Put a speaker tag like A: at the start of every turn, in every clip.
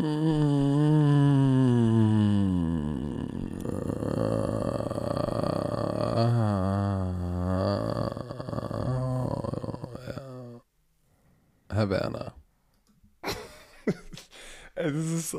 A: Herr Werner.
B: Das ist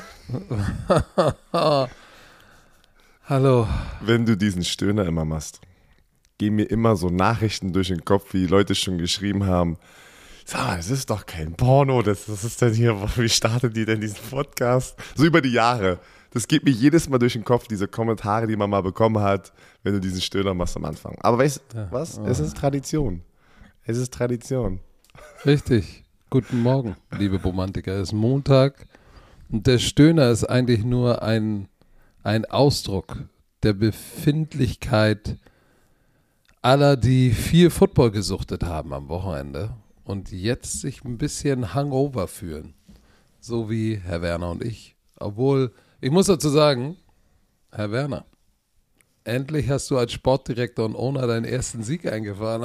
A: Hallo.
B: Wenn du diesen Stöhner immer machst, gehen mir immer so Nachrichten durch den Kopf, wie Leute schon geschrieben haben. Sag mal, das ist doch kein Porno, das ist denn hier, wie startet die denn diesen Podcast? So über die Jahre. Das geht mir jedes Mal durch den Kopf, diese Kommentare, die man mal bekommen hat, wenn du diesen Stöhner machst am Anfang. Aber weißt du was? Es ist Tradition. Es ist Tradition.
A: Richtig. Guten Morgen, liebe Romantiker. Es ist Montag und der Stöhner ist eigentlich nur ein Ausdruck der Befindlichkeit aller, die viel Football gesuchtet haben am Wochenende und jetzt sich ein bisschen Hangover fühlen. So wie Herr Werner und ich. Obwohl, ich muss dazu sagen, Herr Werner, endlich hast du als Sportdirektor und Owner deinen ersten Sieg eingefahren.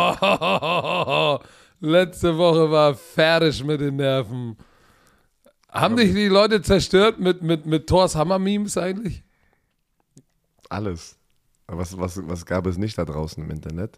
A: Oh, letzte Woche war fertig mit den Nerven. Haben dich die Leute zerstört mit Thors Hammer-Memes eigentlich?
B: Alles. Was gab es nicht da draußen im Internet?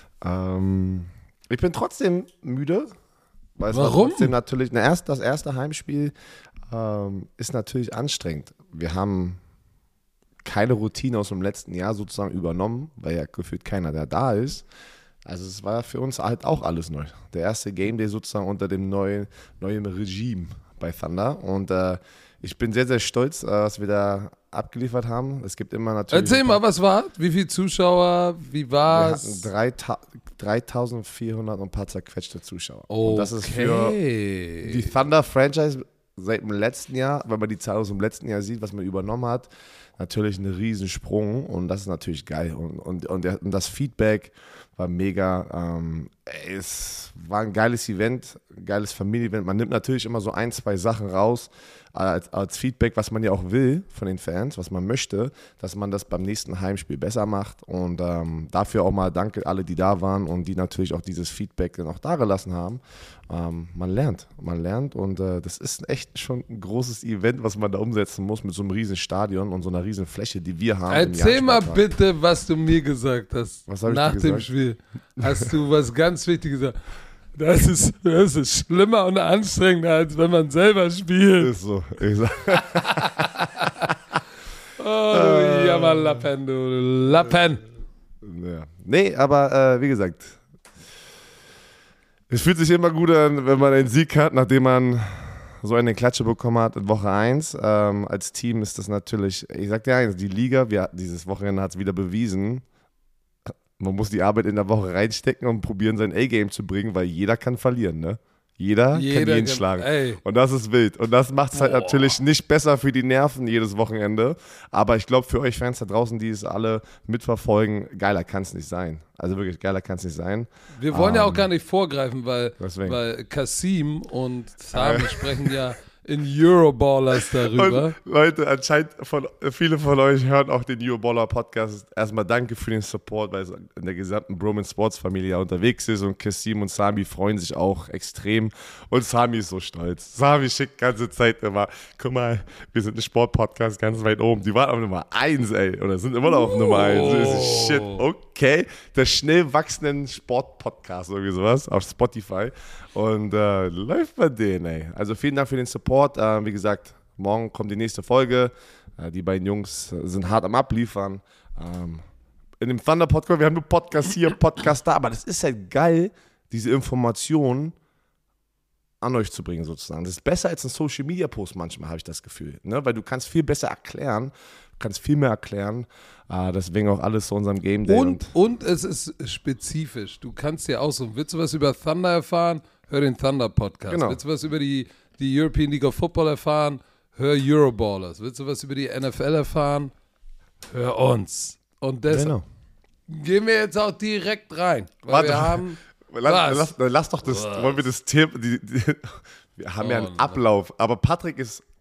B: Ich bin trotzdem müde. Weil es
A: Warum?
B: War trotzdem natürlich, das erste Heimspiel ist natürlich anstrengend. Wir haben keine Routine aus dem letzten Jahr sozusagen übernommen, weil ja gefühlt keiner, der da ist. Also es war für uns halt auch alles neu. Der erste Game Day sozusagen unter dem neuen Regime bei Thunder. Und ich bin sehr, sehr stolz, was wir da abgeliefert haben. Es gibt immer natürlich...
A: Erzähl mal, was war? Wie viele Zuschauer? Wie war's?
B: Wir hatten 3.400 und ein paar zerquetschte Zuschauer.
A: Okay.
B: Und das ist für die Thunder-Franchise seit dem letzten Jahr, wenn man die Zahl aus dem letzten Jahr sieht, was man übernommen hat, natürlich ein Riesensprung und das ist natürlich geil. Und das Feedback war mega. Es war ein geiles Event, ein geiles Familienevent. Man nimmt natürlich immer so 1, 2 Sachen raus als Feedback, was man ja auch will von den Fans, was man möchte, dass man das beim nächsten Heimspiel besser macht. Und dafür auch mal danke alle, die da waren und die natürlich auch dieses Feedback dann auch da gelassen haben. Man lernt und das ist echt schon ein großes Event, was man da umsetzen muss mit so einem riesen Stadion und so einer riesen Fläche, die wir haben.
A: Erzähl mal bitte, was du mir gesagt hast.
B: Was habe ich
A: nach
B: dir
A: dem
B: gesagt?
A: Spiel hast du was ganz Wichtiges gesagt. Das ist schlimmer und anstrengender, als wenn man selber spielt.
B: Ist so. Ich sag,
A: Oh, du Jammerlappen, du Lappen.
B: ja. Nee, aber wie gesagt, es fühlt sich immer gut an, wenn man einen Sieg hat, nachdem man so eine Klatsche bekommen hat in Woche 1. Als Team ist das natürlich, ich sag dir eins, die Liga, dieses Wochenende hat es wieder bewiesen, man muss die Arbeit in der Woche reinstecken und probieren, sein A-Game zu bringen, weil jeder kann verlieren, ne? Jeder kann jeden schlagen.
A: Ey.
B: Und das ist wild. Und das macht es halt natürlich nicht besser für die Nerven jedes Wochenende. Aber ich glaube, für euch Fans da draußen, die es alle mitverfolgen, geiler kann es nicht sein. Also wirklich, geiler kann es nicht sein.
A: Wir wollen ja auch gar nicht vorgreifen, weil
B: Deswegen.
A: Kasim und Sami sprechen ja in Euroballers darüber.
B: Und Leute, anscheinend viele von euch hören auch den Euroballer Podcast. Erstmal danke für den Support, weil es in der gesamten Broman Sports Familie unterwegs ist und Kasim und Sami freuen sich auch extrem und Sami ist so stolz. Sami schickt die ganze Zeit immer, guck mal, wir sind ein Sportpodcast ganz weit oben. Die waren auf Nummer 1, ey, oder sind immer noch auf Nummer 1. Shit, okay. Der schnell wachsenden Sportpodcast, irgendwie sowas, auf Spotify. Und läuft bei denen, ey. Also vielen Dank für den Support. Wie gesagt, morgen kommt die nächste Folge. Die beiden Jungs sind hart am Abliefern. In dem Thunder Podcast, wir haben nur Podcast hier, Podcast da, aber das ist halt geil, diese Informationen an euch zu bringen sozusagen. Das ist besser als ein Social Media Post manchmal, habe ich das Gefühl. Ne? Weil du kannst viel besser erklären, du kannst viel mehr erklären. Deswegen auch alles zu unserem Game Day.
A: Und es ist spezifisch. Du kannst ja auch so, willst du was über Thunder erfahren? Hör den Thunder Podcast.
B: Genau.
A: Willst du was über die European League of Football erfahren? Hör Euroballers. Willst du was über die NFL erfahren? Hör uns. Und deshalb gehen wir jetzt auch direkt rein. Weil wir haben...
B: Lass doch das, wollen wir das Thema, wir haben ja einen Ablauf, aber Patrick ist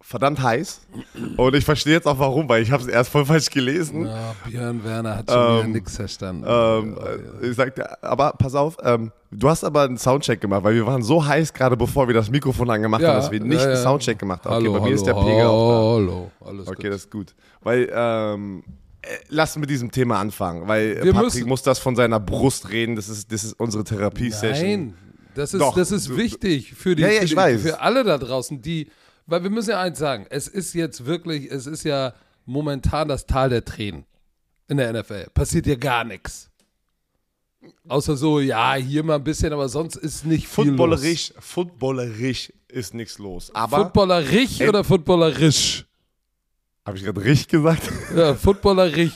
B: verdammt heiß. Und ich verstehe jetzt auch warum, weil ich habe es erst voll falsch gelesen.
A: Ja, Björn Werner hat schon wieder nichts verstanden.
B: Ich sagte, aber pass auf, du hast aber einen Soundcheck gemacht, weil wir waren so heiß, gerade bevor wir das Mikrofon angemacht haben, dass wir nicht einen Soundcheck gemacht haben. Okay, bei mir ist der Pegel auch da.
A: Hallo, alles
B: okay,
A: gut.
B: das ist gut. Weil, lass mit diesem Thema anfangen, weil
A: Wir
B: Patrick muss das von seiner Brust reden, das ist unsere Therapie-Session.
A: Nein, das
B: Doch,
A: ist wichtig für die,
B: ich weiß.
A: für alle da draußen, weil wir müssen ja eins sagen, es ist ja momentan das Tal der Tränen in der NFL. Passiert ja gar nichts. Außer so, ja, hier mal ein bisschen, aber sonst ist nicht viel los.
B: Footballerisch ist nichts los. Aber
A: Footballerisch oder footballerisch?
B: habe ich gerade richtig gesagt?
A: Ja, footballerisch.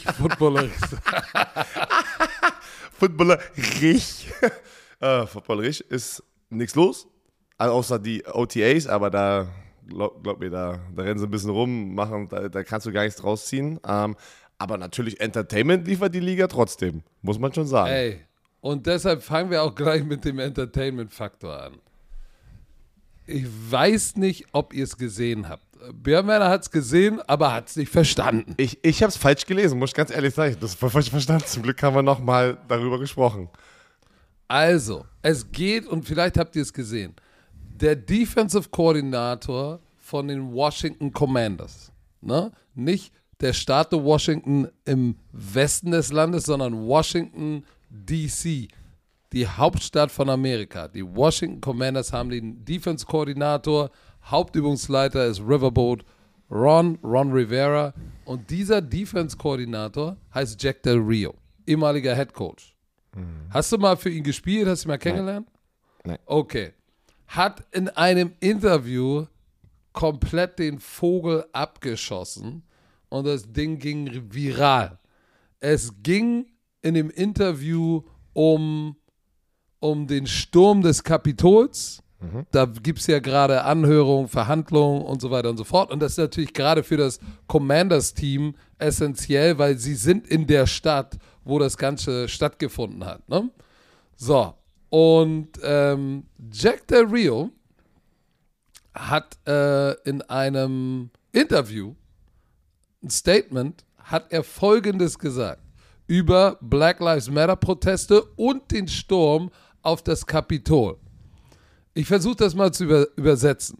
B: Footballerisch ist nichts los, außer die OTAs, aber da, glaub mir, da rennen sie ein bisschen rum, da kannst du gar nichts draus ziehen. Aber natürlich Entertainment liefert die Liga trotzdem, muss man schon sagen.
A: Ey, und deshalb fangen wir auch gleich mit dem Entertainment-Faktor an. Ich weiß nicht, ob ihr es gesehen habt. Björn Werner hat es gesehen, aber hat es nicht verstanden.
B: Ich habe es falsch gelesen, muss ich ganz ehrlich sagen. Das war falsch verstanden. Zum Glück haben wir nochmal darüber gesprochen.
A: Also, es geht, und vielleicht habt ihr es gesehen, der Defensive Coordinator von den Washington Commanders, ne? Nicht der Staat Washington im Westen des Landes, sondern Washington, D.C., die Hauptstadt von Amerika. Die Washington Commanders haben den Defense-Koordinator, Hauptübungsleiter ist Riverboat Ron Rivera, und dieser Defense-Koordinator heißt Jack Del Rio, ehemaliger Head Coach. Hast du mal für ihn gespielt? Hast du ihn mal kennengelernt?
B: Nein.
A: Okay. Hat in einem Interview komplett den Vogel abgeschossen und das Ding ging viral. Es ging in dem Interview um den Sturm des Kapitols. Da gibt es ja gerade Anhörungen, Verhandlungen und so weiter und so fort. Und das ist natürlich gerade für das Commanders-Team essentiell, weil sie sind in der Stadt, wo das Ganze stattgefunden hat. Ne? So, und Jack Del Rio hat in einem Interview, ein Statement, hat er Folgendes gesagt über Black Lives Matter Proteste und den Sturm auf das Kapitol. Ich versuche das mal zu übersetzen.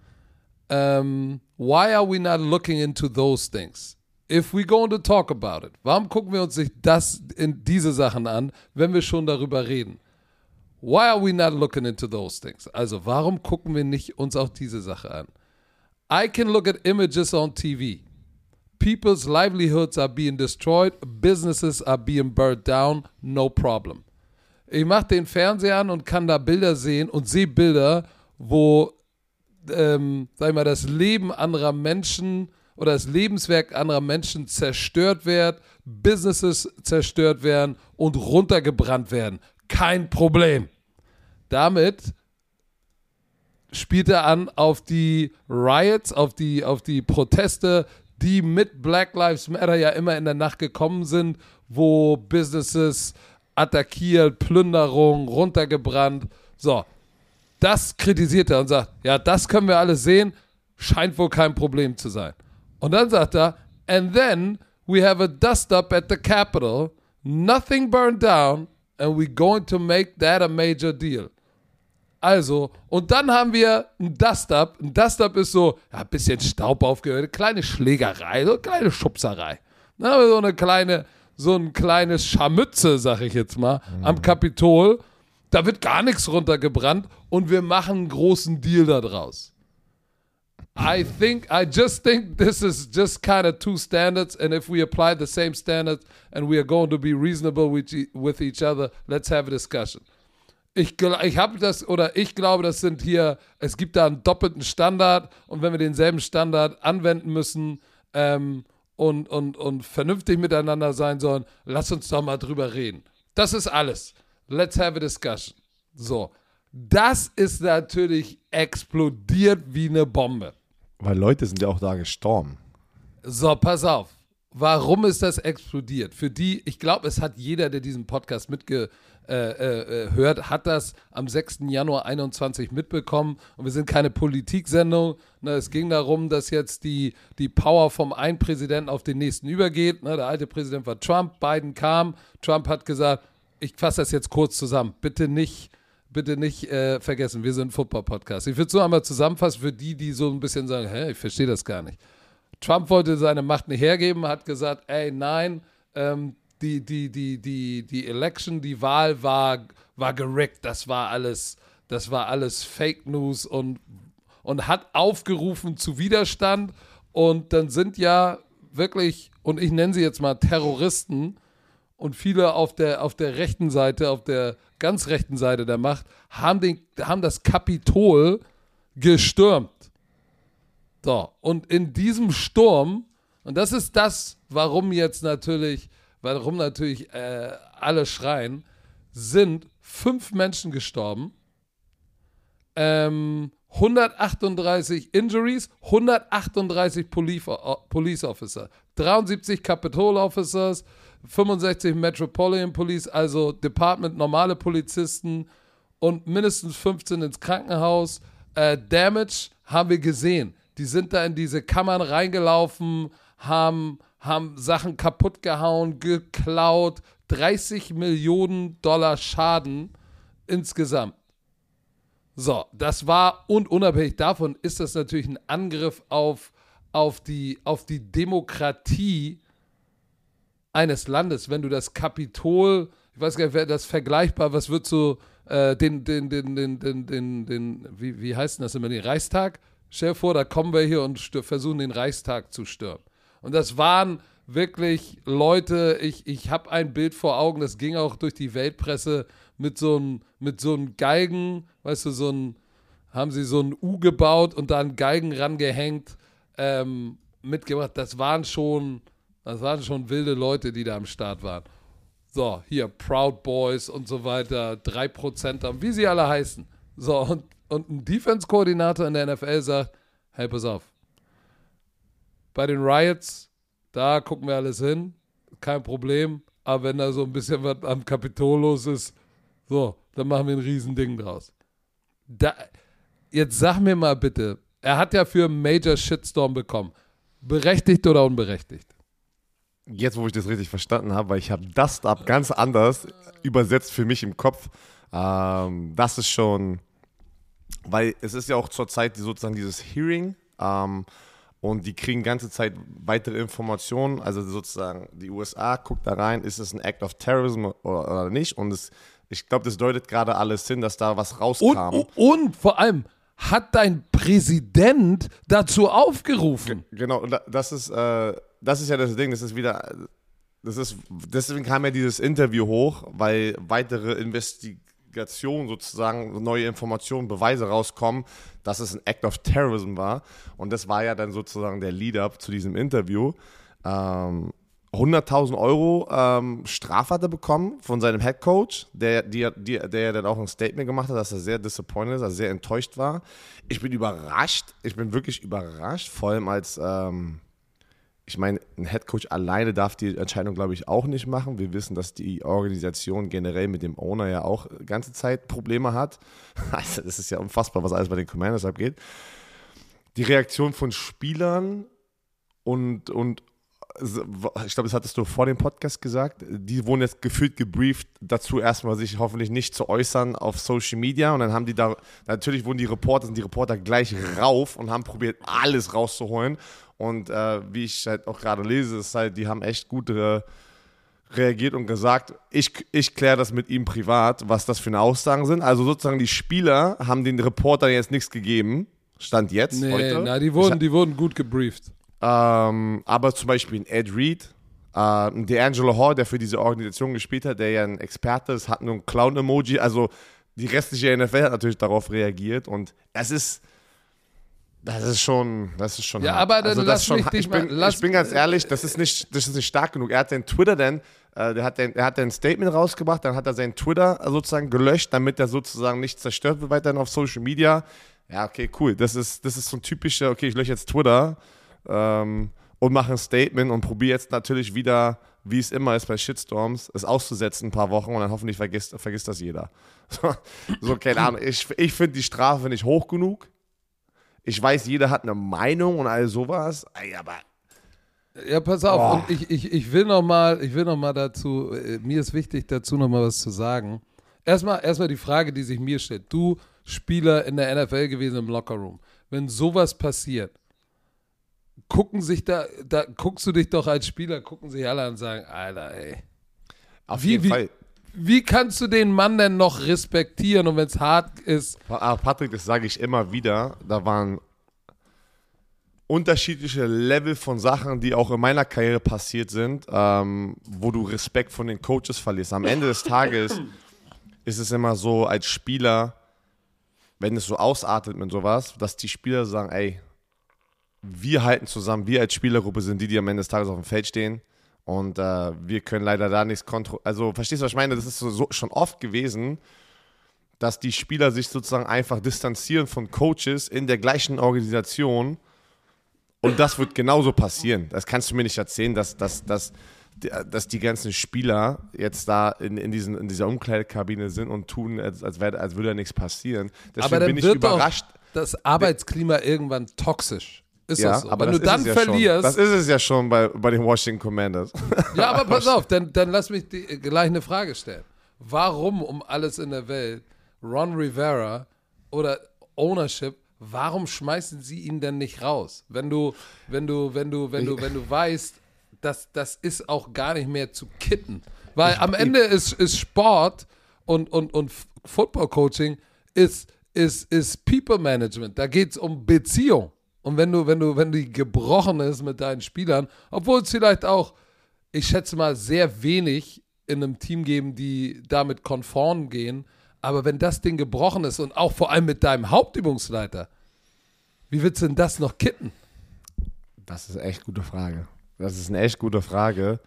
A: Why are we not looking into those things? If we're going to talk about it, warum gucken wir uns nicht diese Sachen an, wenn wir schon darüber reden? Why are we not looking into those things? Also, warum gucken wir nicht uns auch diese Sache an? I can look at images on TV. People's livelihoods are being destroyed. Businesses are being burned down. No problem. Ich mache den Fernseher an und kann da Bilder sehen und sehe Bilder, wo, sag ich mal, das Leben anderer Menschen oder das Lebenswerk anderer Menschen zerstört wird, Businesses zerstört werden und runtergebrannt werden. Kein Problem. Damit spielt er an auf die Riots, auf die Proteste, die mit Black Lives Matter ja immer in der Nacht gekommen sind, wo Businesses attackiert, Plünderung, runtergebrannt. So, das kritisiert er und sagt, ja, das können wir alle sehen, scheint wohl kein Problem zu sein. Und dann sagt er, and then we have a dust-up at the Capitol, nothing burned down, and we're going to make that a major deal. Also, und dann haben wir ein Dust-up. Ein Dust-up ist so, ja, ein bisschen Staub aufgehört, eine kleine Schlägerei, so eine kleine Schubserei. So ein kleines Scharmütze, sag ich jetzt mal, am Kapitol. Da wird gar nichts runtergebrannt und wir machen einen großen Deal da draus. I just think this is just kind of two standards, and if we apply the same standards and we are going to be reasonable with each other, let's have a discussion. Ich glaube, das sind hier, es gibt da einen doppelten Standard, und wenn wir denselben Standard anwenden müssen, und vernünftig miteinander sein sollen, lass uns doch mal drüber reden. Das ist alles. Let's have a discussion. So, das ist natürlich explodiert wie eine Bombe.
B: Weil Leute sind ja auch da gestorben.
A: So, pass auf. Warum ist das explodiert? Ich glaube, es hat jeder, der diesen Podcast hört, hat das am 6. Januar 21 mitbekommen. Und wir sind keine Politiksendung. Ne, es ging darum, dass jetzt die Power vom einen Präsidenten auf den nächsten übergeht. Ne, der alte Präsident war Trump, Biden kam. Trump hat gesagt, ich fasse das jetzt kurz zusammen. Bitte nicht vergessen, wir sind ein Football-Podcast. Ich würde es so einmal zusammenfassen für die so ein bisschen sagen, ich verstehe das gar nicht. Trump wollte seine Macht nicht hergeben, hat gesagt, nein, die Election, die Wahl war gerickt, das war alles Fake News und hat aufgerufen zu Widerstand und dann sind ja wirklich, und ich nenne sie jetzt mal Terroristen und viele auf der rechten Seite, auf der ganz rechten Seite der Macht, haben das Kapitol gestürmt. So, und in diesem Sturm, und das ist das, warum natürlich alle schreien, sind 5 Menschen gestorben, 138 Injuries, 138 Police Officer, 73 Capitol Officers, 65 Metropolitan Police, also Department normale Polizisten und mindestens 15 ins Krankenhaus. Damage haben wir gesehen. Die sind da in diese Kammern reingelaufen, haben Sachen kaputt gehauen, geklaut, $30 Millionen Schaden insgesamt. So, das war, und unabhängig davon ist das natürlich ein Angriff auf die Demokratie eines Landes. Wenn du das Kapitol, ich weiß gar nicht, wäre das vergleichbar, was wird so wie heißt denn das immer, den Reichstag? Stell dir vor, da kommen wir hier und versuchen den Reichstag zu stürmen. Und das waren wirklich Leute, ich habe ein Bild vor Augen, das ging auch durch die Weltpresse mit so einem Geigen, weißt du, haben sie so ein U gebaut und da einen Geigen rangehängt, mitgebracht. Das waren schon wilde Leute, die da am Start waren. So, hier Proud Boys und so weiter, 3%, wie sie alle heißen. So, und ein Defense-Koordinator in der NFL sagt, hey, pass auf, bei den Riots, da gucken wir alles hin, kein Problem, aber wenn da so ein bisschen was am Kapitol los ist, so, dann machen wir ein Riesending draus. Jetzt sag mir mal bitte, er hat ja für einen Major Shitstorm bekommen, berechtigt oder unberechtigt?
B: Jetzt, wo ich das richtig verstanden habe, weil ich habe das da ganz anders übersetzt für mich im Kopf, das ist schon, weil es ist ja auch zurzeit sozusagen dieses Hearing, und die kriegen ganze Zeit weitere Informationen, also sozusagen die USA guckt da rein, ist es ein Act of Terrorism oder nicht, und ich glaube, das deutet gerade alles hin, dass da was rauskam.
A: Und vor allem, hat dein Präsident dazu aufgerufen?
B: Genau, und das ist ja das Ding, deswegen kam ja dieses Interview hoch, weil weitere Investigationen sozusagen, neue Informationen, Beweise rauskommen, dass es ein Act of Terrorism war. Und das war ja dann sozusagen der Lead-up zu diesem Interview. 100.000 Euro Strafe hat er bekommen von seinem Headcoach, der dann auch ein Statement gemacht hat, dass er sehr disappointed ist, also sehr enttäuscht war. Ich bin wirklich überrascht, vor allem als, ich meine, ein Headcoach alleine darf die Entscheidung, glaube ich, auch nicht machen. Wir wissen, dass die Organisation generell mit dem Owner ja auch die ganze Zeit Probleme hat. Also das ist ja unfassbar, was alles bei den Commanders abgeht. Die Reaktion von Spielern und ich glaube, das hattest du vor dem Podcast gesagt, die wurden jetzt gefühlt gebrieft, dazu erstmal sich hoffentlich nicht zu äußern auf Social Media, und dann haben die natürlich wurden die Reporter gleich rauf und haben probiert, alles rauszuholen, und wie ich halt auch gerade lese, ist halt, die haben echt gut reagiert und gesagt, ich kläre das mit ihm privat, was das für eine Aussagen sind. Also sozusagen die Spieler haben den Reportern jetzt nichts gegeben, Stand jetzt, heute.
A: Nee, die wurden gut gebrieft.
B: Aber zum Beispiel ein Ed Reed, ein D'Angelo Hall, der für diese Organisation gespielt hat, der ja ein Experte ist, hat nur ein Clown-Emoji. Also die restliche NFL hat natürlich darauf reagiert, und das ist schon
A: ja,
B: hart.
A: Aber dann
B: also ich bin ganz ehrlich, das ist nicht stark genug. Er hat den Twitter dann, er hat ein Statement rausgebracht, dann hat er seinen Twitter sozusagen gelöscht, damit er sozusagen nicht zerstört wird weiterhin auf Social Media. Ja, okay, cool. Das ist so ein typischer, okay, ich lösche jetzt Twitter. und mache ein Statement und probiere jetzt natürlich wieder, wie es immer ist bei Shitstorms, es auszusetzen ein paar Wochen und dann hoffentlich vergisst das jeder. So, keine Ahnung. Ich finde die Strafe nicht hoch genug. Ich weiß, jeder hat eine Meinung und all sowas, aber...
A: Ja, pass auf, und ich will noch mal dazu, mir ist wichtig, dazu noch mal was zu sagen. Erstmal die Frage, die sich mir stellt. Du, Spieler in der NFL gewesen im Lockerroom, wenn sowas passiert, guckst du dich doch als Spieler, gucken sich alle an und sagen, Alter, ey.
B: Auf jeden Fall.
A: Wie kannst du den Mann denn noch respektieren und wenn es hart ist?
B: Patrick, das sage ich immer wieder, da waren unterschiedliche Level von Sachen, die auch in meiner Karriere passiert sind, wo du Respekt von den Coaches verlierst. Am Ende des Tages ist es immer so als Spieler, wenn es so ausartet mit sowas, dass die Spieler sagen, ey, wir halten zusammen, wir als Spielergruppe sind die am Ende des Tages auf dem Feld stehen und wir können leider da nichts kontrollieren. Also verstehst du, was ich meine? Das ist so schon oft gewesen, dass die Spieler sich sozusagen einfach distanzieren von Coaches in der gleichen Organisation und das wird genauso passieren. Das kannst du mir nicht erzählen, dass die ganzen Spieler jetzt da in dieser Umkleidekabine sind und tun, als würde da nichts passieren. Deswegen
A: aber dann
B: bin ich
A: wird
B: überrascht.
A: Doch das Arbeitsklima irgendwann toxisch. Ist
B: ja,
A: das so?
B: aber
A: wenn du dann verlierst.
B: Das ist es ja schon bei den Washington Commanders.
A: Ja, aber pass auf, dann lass mich gleich eine Frage stellen. Warum um alles in der Welt Ron Rivera oder Ownership, warum schmeißen sie ihn denn nicht raus? Wenn du weißt, das ist auch gar nicht mehr zu kitten. Weil am Ende ist Sport und Football Coaching ist People Management. Da geht es um Beziehung. Und wenn die gebrochen ist mit deinen Spielern, obwohl es vielleicht auch, ich schätze mal, sehr wenig in einem Team geben, die damit konform gehen, aber wenn das Ding gebrochen ist und auch vor allem mit deinem Hauptübungsleiter, wie willst du denn das noch kitten?
B: Das ist eine echt gute Frage. Das ist eine echt gute Frage.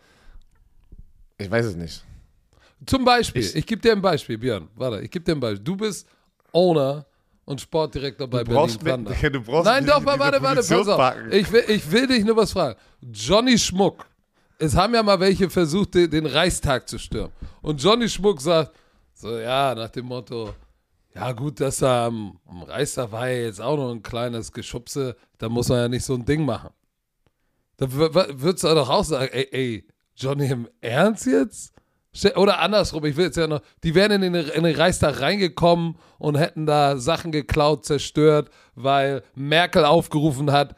B: Ich weiß es nicht.
A: Zum Beispiel, ich gebe dir ein Beispiel, Björn. Warte, ich gebe dir ein Beispiel. Du bist Owner und Sportdirektor bei Berlin Thunder.
B: Du brauchst
A: Nein, doch, warte, pass auf. Ich will dich nur was fragen. Johnny Schmuck. Es haben ja mal welche versucht, den Reichstag zu stürmen. Und Johnny Schmuck sagt, so ja, nach dem Motto, ja gut, dass er am Reichstag war ja jetzt auch noch ein kleines Geschubse, da muss man ja nicht so ein Ding machen. Da würdest du doch auch sagen, ey, Johnny, im Ernst jetzt? Oder andersrum, ich will jetzt ja noch, die wären in den Reichstag reingekommen und hätten da Sachen geklaut, zerstört, weil Merkel aufgerufen hat,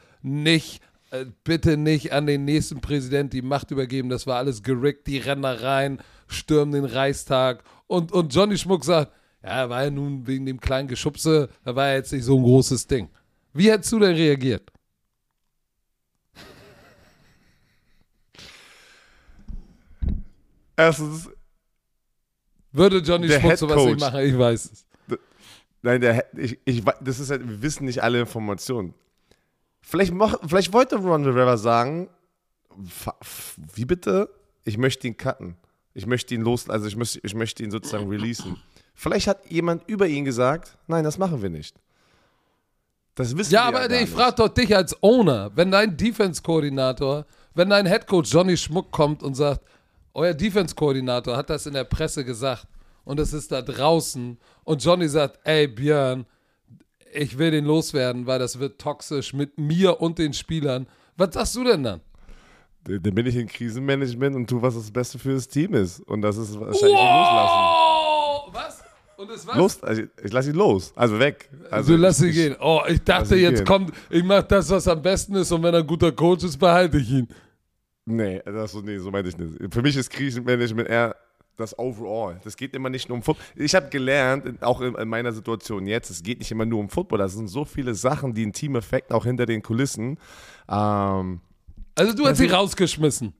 A: bitte nicht an den nächsten Präsidenten die Macht übergeben, das war alles gerickt, die rennen da rein, stürmen den Reichstag und Johnny Schmuck sagt, ja, war ja nun wegen dem kleinen Geschubse, da war ja jetzt nicht so ein großes Ding. Wie hättest du denn reagiert?
B: Erstens,
A: würde Johnny Schmuck sowas nicht machen, ich weiß es.
B: Nein, das ist halt, wir wissen nicht alle Informationen. Vielleicht wollte Ron Rivera sagen, wie bitte? Ich möchte ihn cutten. Ich möchte ihn ich möchte ihn sozusagen releasen. Vielleicht hat jemand über ihn gesagt, nein, das machen wir nicht. Das wissen wir ja aber
A: ich frage doch dich als Owner, wenn dein Defense-Koordinator, wenn dein Headcoach Johnny Schmuck kommt und sagt, euer Defense-Koordinator hat das in der Presse gesagt und es ist da draußen und Johnny sagt, ey Björn, ich will den loswerden, weil das wird toxisch mit mir und den Spielern. Was sagst du denn dann?
B: Dann bin ich in Krisenmanagement und tu, was das Beste für das Team ist. Und das ist wahrscheinlich loslassen.
A: Was? Und das was?
B: Also ich lasse ihn los. Also weg. Also
A: du lass ihn gehen. Oh, ich dachte, jetzt kommt, ich mache das, was am besten ist und wenn er ein guter Coach ist, behalte ich ihn.
B: Nee, so meinte ich nicht. Für mich ist Krisenmanagement eher das Overall. Das geht immer nicht nur um Football. Ich habe gelernt, auch in meiner Situation jetzt, es geht nicht immer nur um Football. Das sind so viele Sachen, die einen Teameffekt auch hinter den Kulissen.
A: Also du hast sie rausgeschmissen.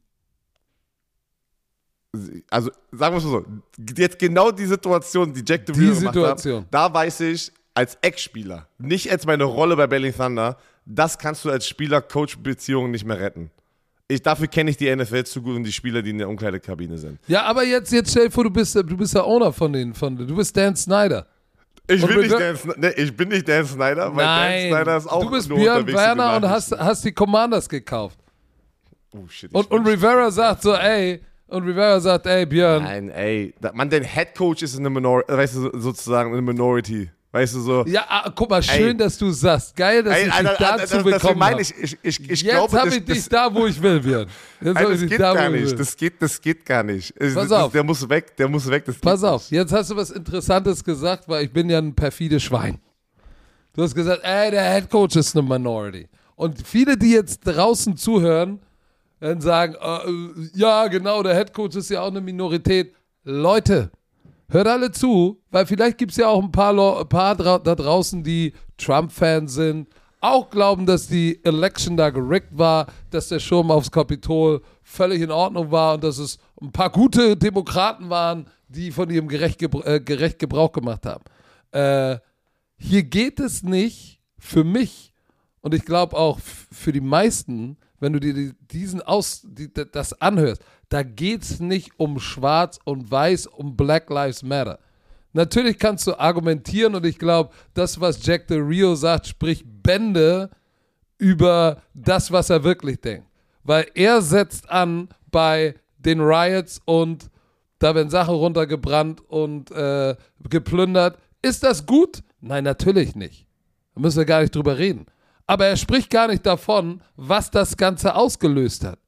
B: Also sagen wir es so, jetzt genau die Situation, die Jack DeVille gemacht hat, da weiß ich als Ex-Spieler, nicht als meine Rolle bei Berlin Thunder, das kannst du als Spieler-Coach-Beziehung nicht mehr retten. Dafür kenne ich die NFL zu gut und die Spieler, die in der Umkleidekabine sind.
A: Ja, aber jetzt stell dir vor, du bist der Owner von denen. Du bist Dan Snyder.
B: Ich bin nicht Dan Snyder, weil Dan Snyder ist auch
A: du bist Björn Werner und hast die Commanders gekauft.
B: Oh shit.
A: Und Rivera sagt so, ey, Björn.
B: Nein, ey. Mann, dein Headcoach ist eine Minority, weißt du, sozusagen eine Minority. Weißt du so.
A: Ja, guck mal, schön, dass du sagst. Geil, dass ich dich dazu bekommen habe.
B: Ich
A: Jetzt
B: glaube,
A: habe ich dich da, wo ich will, Björn.
B: Das geht gar nicht. Das geht gar nicht.
A: Pass auf.
B: Der muss weg.
A: Pass auf, jetzt hast du was Interessantes gesagt, weil ich bin ja ein perfides Schwein. Du hast gesagt, ey, der Headcoach ist eine Minority. Und viele, die jetzt draußen zuhören, dann sagen, ja, genau, der Headcoach ist ja auch eine Minorität. Leute, hört alle zu, weil vielleicht gibt es ja auch ein paar da draußen, die Trump-Fans sind, auch glauben, dass die Election da gerickt war, dass der Sturm aufs Kapitol völlig in Ordnung war und dass es ein paar gute Demokraten waren, die von ihrem gerecht Gebrauch gemacht haben. Hier geht es nicht für mich und ich glaube auch für die meisten, wenn du dir das anhörst, da geht es nicht um Schwarz und Weiß, um Black Lives Matter. Natürlich kannst du argumentieren und ich glaube, das, was Jack Del Rio sagt, spricht Bände über das, was er wirklich denkt. Weil er setzt an bei den Riots und da werden Sachen runtergebrannt und geplündert. Ist das gut? Nein, natürlich nicht. Da müssen wir gar nicht drüber reden. Aber er spricht gar nicht davon, was das Ganze ausgelöst hat.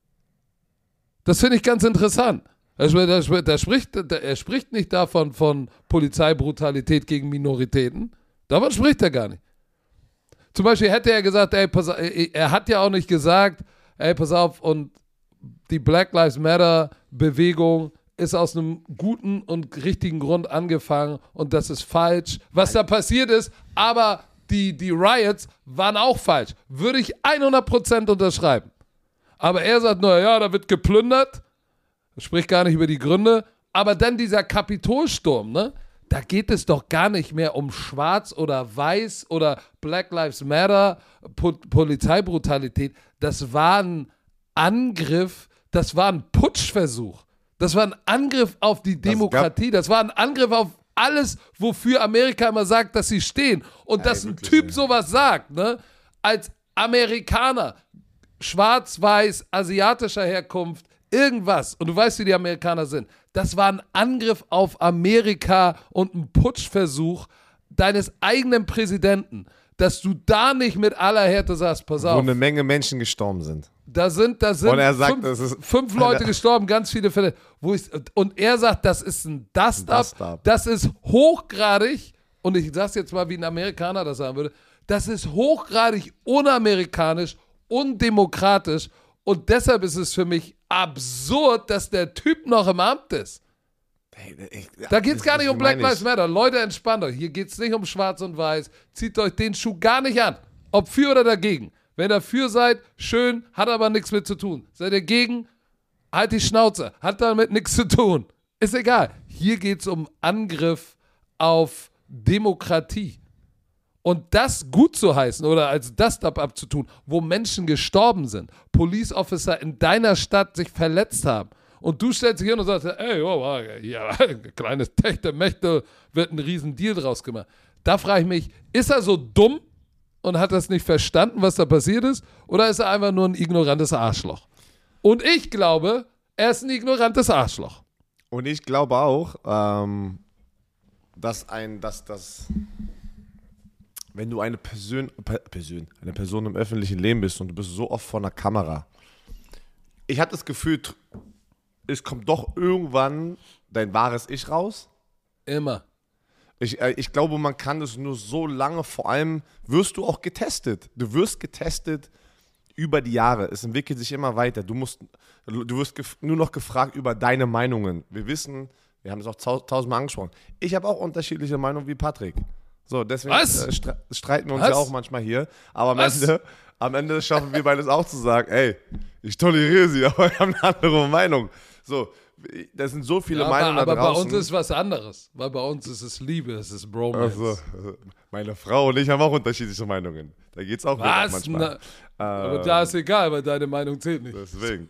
A: Das finde ich ganz interessant. Er spricht nicht davon von Polizeibrutalität gegen Minoritäten. Davon spricht er gar nicht. Zum Beispiel hätte er gesagt, er hat ja auch nicht gesagt, ey, pass auf, und die Black Lives Matter Bewegung ist aus einem guten und richtigen Grund angefangen und das ist falsch, was da passiert ist, aber die Riots waren auch falsch. Würde ich 100% unterschreiben. Aber er sagt nur, ja, da wird geplündert, spricht gar nicht über die Gründe, aber dann dieser Kapitolsturm, ne? Da geht es doch gar nicht mehr um Schwarz oder Weiß oder Black Lives Matter, Polizeibrutalität. Das war ein Angriff, das war ein Putschversuch. Das war ein Angriff auf die Demokratie. Das war ein Angriff auf alles, wofür Amerika immer sagt, dass sie stehen. Und dass ein Typ sowas sagt, ne? Als Amerikaner, schwarz, weiß, asiatischer Herkunft, irgendwas. Und du weißt, wie die Amerikaner sind. Das war ein Angriff auf Amerika und ein Putschversuch deines eigenen Präsidenten. Dass du da nicht mit aller Härte sagst, pass auf.
B: Wo eine Menge Menschen gestorben sind.
A: Da sind
B: und er sagt,
A: fünf Leute gestorben, ganz viele Fälle. Und er sagt, das ist ein Dust-Up. Das ist hochgradig, und ich sag's jetzt mal, wie ein Amerikaner das sagen würde, das ist hochgradig unamerikanisch, undemokratisch. Und deshalb ist es für mich absurd, dass der Typ noch im Amt ist. Da geht es gar nicht um Black Lives Matter. Leute, entspannt euch. Hier geht es nicht um Schwarz und Weiß. Zieht euch den Schuh gar nicht an. Ob für oder dagegen. Wenn ihr dafür seid, schön, hat aber nichts mit zu tun. Seid ihr gegen, halt die Schnauze. Hat damit nichts zu tun. Ist egal. Hier geht es um Angriff auf Demokratie. Und das gut zu heißen oder als Dust-Up abzutun, wo Menschen gestorben sind, Police Officer in deiner Stadt sich verletzt haben und du stellst dich hin und sagst, ey, oh, ja, kleines Techtelmechtel, wird ein riesen Deal draus gemacht. Da frage ich mich, ist er so dumm und hat das nicht verstanden, was da passiert ist, oder ist er einfach nur ein ignorantes Arschloch? Und ich glaube, er ist ein ignorantes Arschloch.
B: Und ich glaube auch, dass wenn du eine Person im öffentlichen Leben bist und du bist so oft vor einer Kamera, ich habe das Gefühl, es kommt doch irgendwann dein wahres Ich raus.
A: Immer.
B: Ich glaube, man kann es nur so lange, vor allem wirst du auch getestet. Du wirst getestet über die Jahre. Es entwickelt sich immer weiter. Du wirst nur noch gefragt über deine Meinungen. Wir haben es auch tausendmal angesprochen. Ich habe auch unterschiedliche Meinungen wie Patrick. So, deswegen streiten wir uns ja auch manchmal hier. Aber am Ende schaffen wir beides auch zu sagen, ey, ich toleriere sie, aber wir haben eine andere Meinung. So, das sind so viele Meinungen da draußen.
A: Aber bei uns ist was anderes. Weil bei uns ist es Liebe, es ist Bromance.
B: Also, meine Frau und ich haben auch unterschiedliche Meinungen. Da geht's auch wieder manchmal.
A: Aber da ist egal, weil deine Meinung zählt nicht.
B: Deswegen.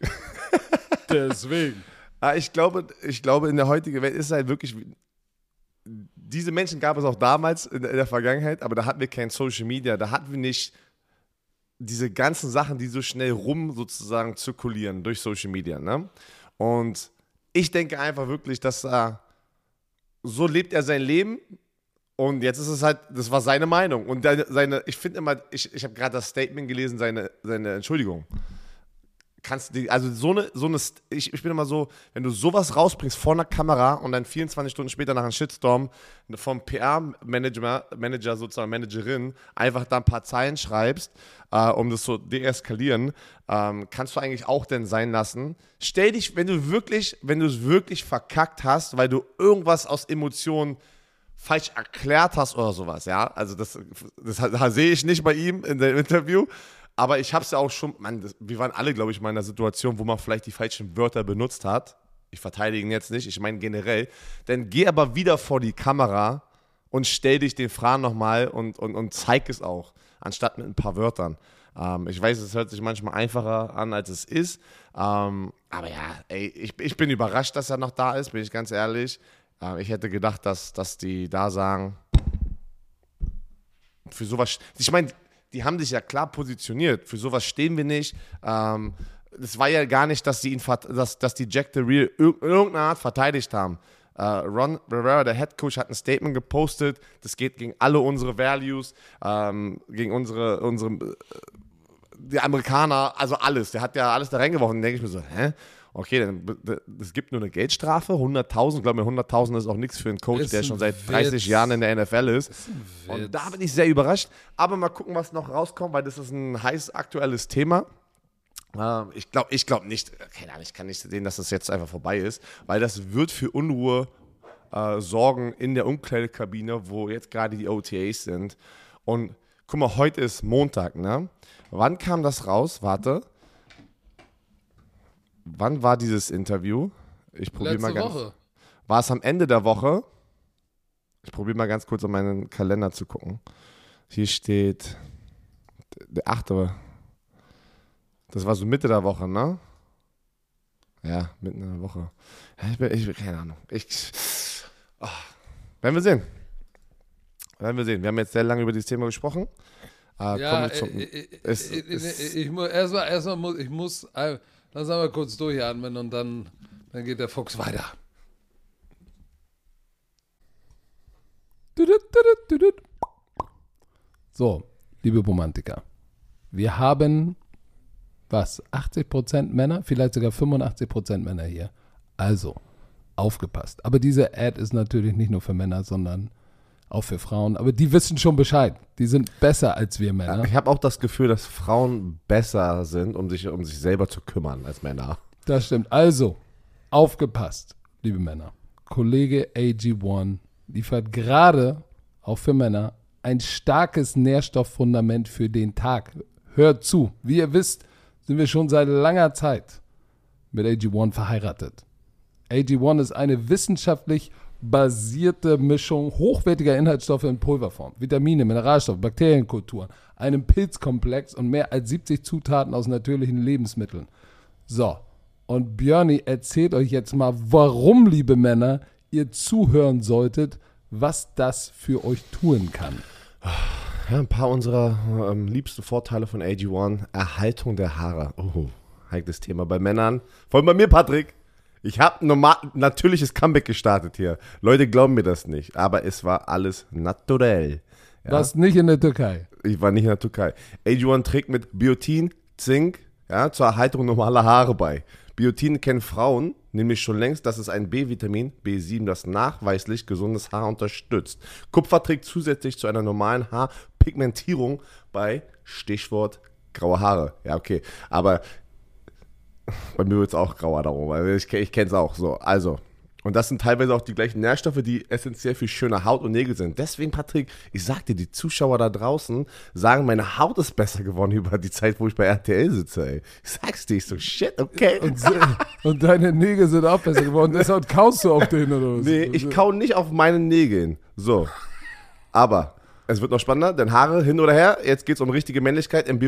B: Ich glaube, in der heutigen Welt ist es halt wirklich... Diese Menschen gab es auch damals in der Vergangenheit, aber da hatten wir kein Social Media, da hatten wir nicht diese ganzen Sachen, die so schnell rum sozusagen zirkulieren durch Social Media, ne? Und ich denke einfach wirklich, dass so lebt er sein Leben und jetzt ist es halt, das war seine Meinung. Und ich finde immer, ich habe gerade das Statement gelesen, seine Entschuldigung. Ich bin immer so, wenn du sowas rausbringst vor einer Kamera und dann 24 Stunden später nach einem Shitstorm vom PR-Manager, sozusagen Managerin, einfach da ein paar Zeilen schreibst, um das so deeskalieren, kannst du eigentlich auch denn sein lassen. Stell dich, wenn du es wirklich verkackt hast, weil du irgendwas aus Emotionen falsch erklärt hast oder sowas, ja, also das sehe ich nicht bei ihm in dem Interview. Aber ich habe es ja auch schon, wir waren alle, glaube ich, mal in einer Situation, wo man vielleicht die falschen Wörter benutzt hat. Ich verteidige ihn jetzt nicht, ich meine generell. Dann geh aber wieder vor die Kamera und stell dich den Fragen nochmal und zeig es auch, anstatt mit ein paar Wörtern. Ich weiß, es hört sich manchmal einfacher an, als es ist. Aber ja, ey, ich bin überrascht, dass er noch da ist, bin ich ganz ehrlich. Ich hätte gedacht, dass die da sagen, für sowas, ich meine, die haben sich ja klar positioniert. Für sowas stehen wir nicht. Das war ja gar nicht, dass die Jack the Real irgendeine Art verteidigt haben. Ron Rivera, der Head Coach, hat ein Statement gepostet. Das geht gegen alle unsere Values, gegen die Amerikaner, also alles. Der hat ja alles da reingeworfen. Dann denke ich mir so, okay, es gibt nur eine Geldstrafe, 100.000. Ich glaube, 100.000 ist auch nichts für einen Coach, der schon seit 30 Jahren in der NFL ist. Und da bin ich sehr überrascht. Aber mal gucken, was noch rauskommt, weil das ist ein heiß aktuelles Thema. Ich glaube nicht, keine Ahnung, ich kann nicht sehen, dass das jetzt einfach vorbei ist, weil das wird für Unruhe sorgen in der Umkleidekabine, wo jetzt gerade die OTAs sind. Und guck mal, heute ist Montag, ne? Wann kam das raus? Warte. Wann war dieses Interview? Ich probiere mal ganz. Woche. War es am Ende der Woche? Ich probiere mal ganz kurz auf meinen Kalender zu gucken. Hier steht der 8. Das war so Mitte der Woche, ne? Ja, mitten in der Woche. Ich keine Ahnung. Werden wir sehen. Wir haben jetzt sehr lange über dieses Thema gesprochen.
A: Ja, ich muss lass mal kurz durchatmen und dann geht der Fuchs weiter. So, liebe Romantiker, wir haben 80% Männer, vielleicht sogar 85% Männer hier. Also, aufgepasst. Aber diese Ad ist natürlich nicht nur für Männer, sondern auch für Frauen. Aber die wissen schon Bescheid. Die sind besser als wir Männer.
B: Ich habe auch das Gefühl, dass Frauen besser sind, um sich selber zu kümmern als Männer.
A: Das stimmt. Also, aufgepasst, liebe Männer. Kollege AG1 liefert gerade, auch für Männer, ein starkes Nährstofffundament für den Tag. Hört zu. Wie ihr wisst, sind wir schon seit langer Zeit mit AG1 verheiratet. AG1 ist eine wissenschaftlich basierte Mischung hochwertiger Inhaltsstoffe in Pulverform, Vitamine, Mineralstoffe, Bakterienkulturen, einem Pilzkomplex und mehr als 70 Zutaten aus natürlichen Lebensmitteln. So, und Björni erzählt euch jetzt mal, warum, liebe Männer, ihr zuhören solltet, was das für euch tun kann.
B: Ja, ein paar unserer liebsten Vorteile von AG1. Erhaltung der Haare. Oh, heikles Thema bei Männern. Vor allem bei mir, Patrick. Ich habe ein natürliches Comeback gestartet hier. Leute glauben mir das nicht, aber es war alles naturell.
A: Ja? Warst nicht in der Türkei?
B: Ich war nicht in der Türkei. AG1 trägt mit Biotin, Zink, ja, zur Erhaltung normaler Haare bei. Biotin kennen Frauen nämlich schon längst, das ist ein B-Vitamin, B7, das nachweislich gesundes Haar unterstützt. Kupfer trägt zusätzlich zu einer normalen Haarpigmentierung bei, Stichwort, graue Haare. Ja, okay, aber bei mir wird es auch grauer darum, weil ich kenne es auch so. Also, und das sind teilweise auch die gleichen Nährstoffe, die essentiell für schöne Haut und Nägel sind. Deswegen, Patrick, ich sag dir, die Zuschauer da draußen sagen, meine Haut ist besser geworden über die Zeit, wo ich bei RTL sitze, ey. Ich sag's dir, ich so, shit, okay.
A: Und deine Nägel sind auch besser geworden. Deshalb kaust du auf denen, oder was?
B: Nee, ich kau nicht auf meinen Nägeln. So. Aber es wird noch spannender, denn Haare hin oder her, jetzt geht's um richtige Männlichkeit im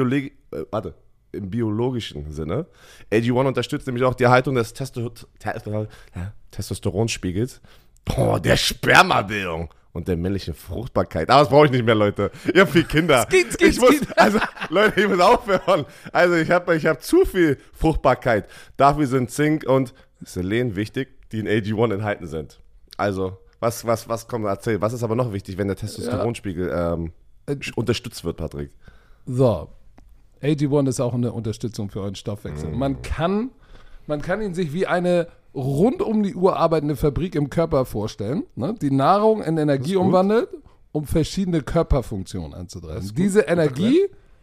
B: biologischen Sinne. AG1 unterstützt nämlich auch die Erhaltung des Testosteronspiegels. Boah, der Spermabildung. und der männlichen Fruchtbarkeit. Aber das brauche ich nicht mehr, Leute. Ihr habt 4 Kinder. Leute, ich muss aufhören. Also ich hab zu viel Fruchtbarkeit. Dafür sind Zink und Selen wichtig, die in AG1 enthalten sind. Also, was kommt, erzähl. Was ist aber noch wichtig, wenn der Testosteronspiegel unterstützt wird, Patrick?
A: So, AG1 ist auch eine Unterstützung für euren Stoffwechsel. Man kann ihn sich wie eine rund um die Uhr arbeitende Fabrik im Körper vorstellen, ne, die Nahrung in Energie umwandelt, um verschiedene Körperfunktionen anzutreiben. Diese Energie,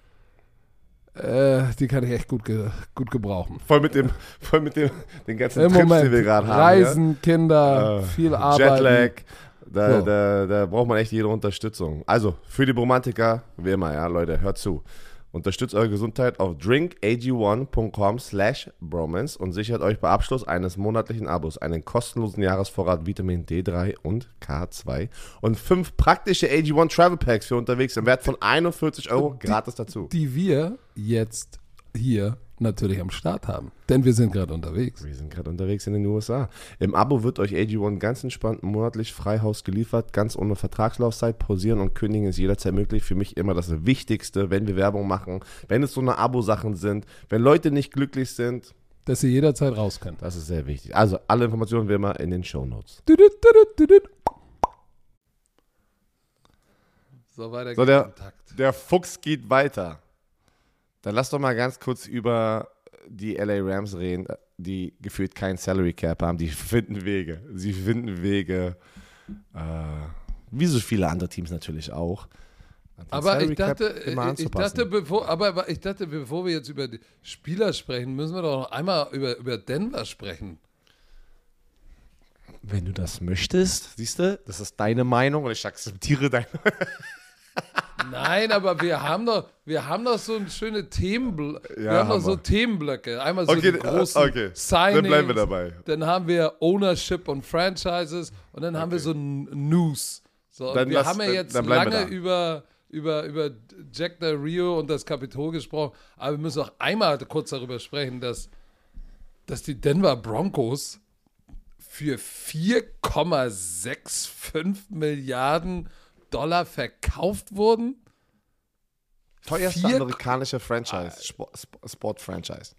A: die kann ich echt gut gebrauchen.
B: Voll mit den ganzen
A: Im
B: Trips,
A: Moment,
B: die wir gerade haben.
A: Reisen, Kinder, viel Arbeit.
B: Jetlag, da braucht man echt jede Unterstützung. Also, für die Romantiker, wie immer, ja, Leute, hört zu. Unterstützt eure Gesundheit auf drinkag1.com/bromance und sichert euch bei Abschluss eines monatlichen Abos einen kostenlosen Jahresvorrat Vitamin D3 und K2 und 5 praktische AG1 Travel Packs für unterwegs im Wert von 41 € gratis dazu.
A: Die wir jetzt hier natürlich am Start haben, denn wir sind gerade unterwegs.
B: Wir sind gerade unterwegs in den USA. Im Abo wird euch AG1 ganz entspannt monatlich frei Haus geliefert, ganz ohne Vertragslaufzeit. Pausieren und kündigen ist jederzeit möglich. Für mich immer das Wichtigste, wenn wir Werbung machen, wenn es so eine Abo-Sachen sind, wenn Leute nicht glücklich sind.
A: Dass sie jederzeit raus können.
B: Das ist sehr wichtig. Also alle Informationen wie immer in den Shownotes.
A: So, weiter
B: So,
A: geht's im Takt.
B: der Fuchs geht weiter. Dann lass doch mal ganz kurz über die LA Rams reden, die gefühlt keinen Salary Cap haben. Die finden Wege. Sie finden Wege, wie so viele andere Teams natürlich auch.
A: Aber ich dachte, bevor wir jetzt über die Spieler sprechen, müssen wir doch noch einmal über Denver sprechen.
B: Wenn du das möchtest, siehst du, das ist deine Meinung und ich akzeptiere deine Meinung.
A: Nein, aber wir haben doch so eine schöne Themenblöcke. Wir haben doch so Themenblöcke. Einmal so die großen Signings.
B: Dann bleiben wir dabei.
A: Dann haben wir Ownership und Franchises und dann haben wir so News. So, und wir haben ja jetzt lange über Jack Del Rio und das Kapitol gesprochen, aber wir müssen auch einmal kurz darüber sprechen, dass die Denver Broncos für 4,65 Milliarden $4,65 verkauft wurden.
B: Teuerste amerikanische Franchise, Sport-Franchise.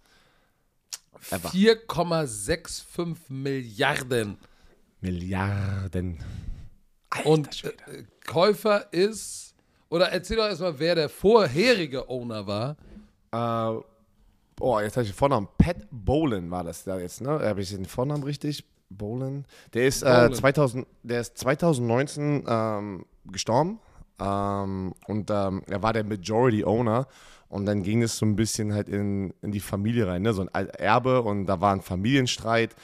A: 4,65 Milliarden.
B: Milliarden. Alter,
A: und Käufer ist, oder erzähl doch erstmal, wer der vorherige Owner war.
B: Jetzt habe ich den Vornamen. Pat Bowlen war das da jetzt, ne? Habe ich den Vornamen richtig? Bowlen? Der ist 2019 gestorben und er war der Majority Owner und dann ging es so ein bisschen halt in die Familie rein, ne? So ein Erbe und da war ein Familienstreit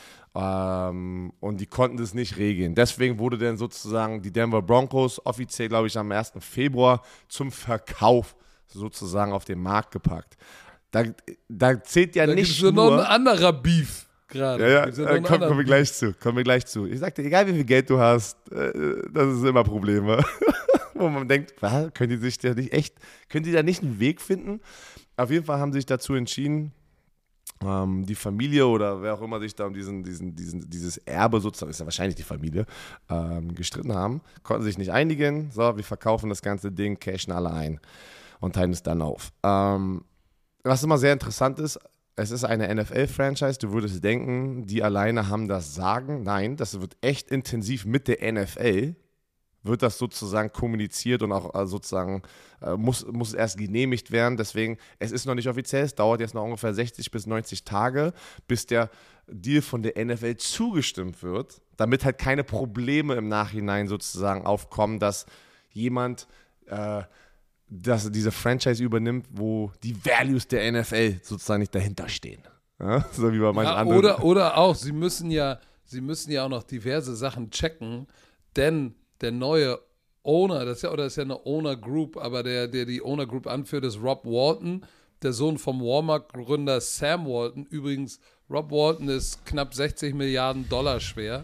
B: und die konnten das nicht regeln. Deswegen wurde dann sozusagen die Denver Broncos offiziell, glaube ich, am 1. Februar zum Verkauf sozusagen auf den Markt gepackt. Da zählt ja
A: da
B: nicht
A: nur...
B: Da
A: noch ein anderer Beef. Gerade.
B: Kommen wir gleich zu. Ich sagte, egal wie viel Geld du hast, das ist immer Probleme. Wo man denkt, können die da nicht einen Weg finden? Auf jeden Fall haben sie sich dazu entschieden, die Familie oder wer auch immer sich da um dieses Erbe sozusagen, ist ja wahrscheinlich die Familie, gestritten haben, konnten sich nicht einigen. So, wir verkaufen das ganze Ding, cashen alle ein und teilen es dann auf. Was immer sehr interessant ist, es ist eine NFL-Franchise, du würdest denken, die alleine haben das Sagen. Nein, das wird echt intensiv mit der NFL, wird das sozusagen kommuniziert und auch sozusagen muss erst genehmigt werden. Deswegen, es ist noch nicht offiziell, es dauert jetzt noch ungefähr 60 bis 90 Tage, bis der Deal von der NFL zugestimmt wird, damit halt keine Probleme im Nachhinein sozusagen aufkommen, dass jemand dass diese Franchise übernimmt, wo die Values der NFL sozusagen nicht dahinter stehen. Ja? So wie bei manchen anderen.
A: Oder auch, sie müssen ja auch noch diverse Sachen checken, denn der neue Owner, das ist ja eine Owner Group, aber der die Owner Group anführt, ist Rob Walton, der Sohn vom Walmart-Gründer Sam Walton. Übrigens, Rob Walton ist knapp 60 Milliarden $ schwer.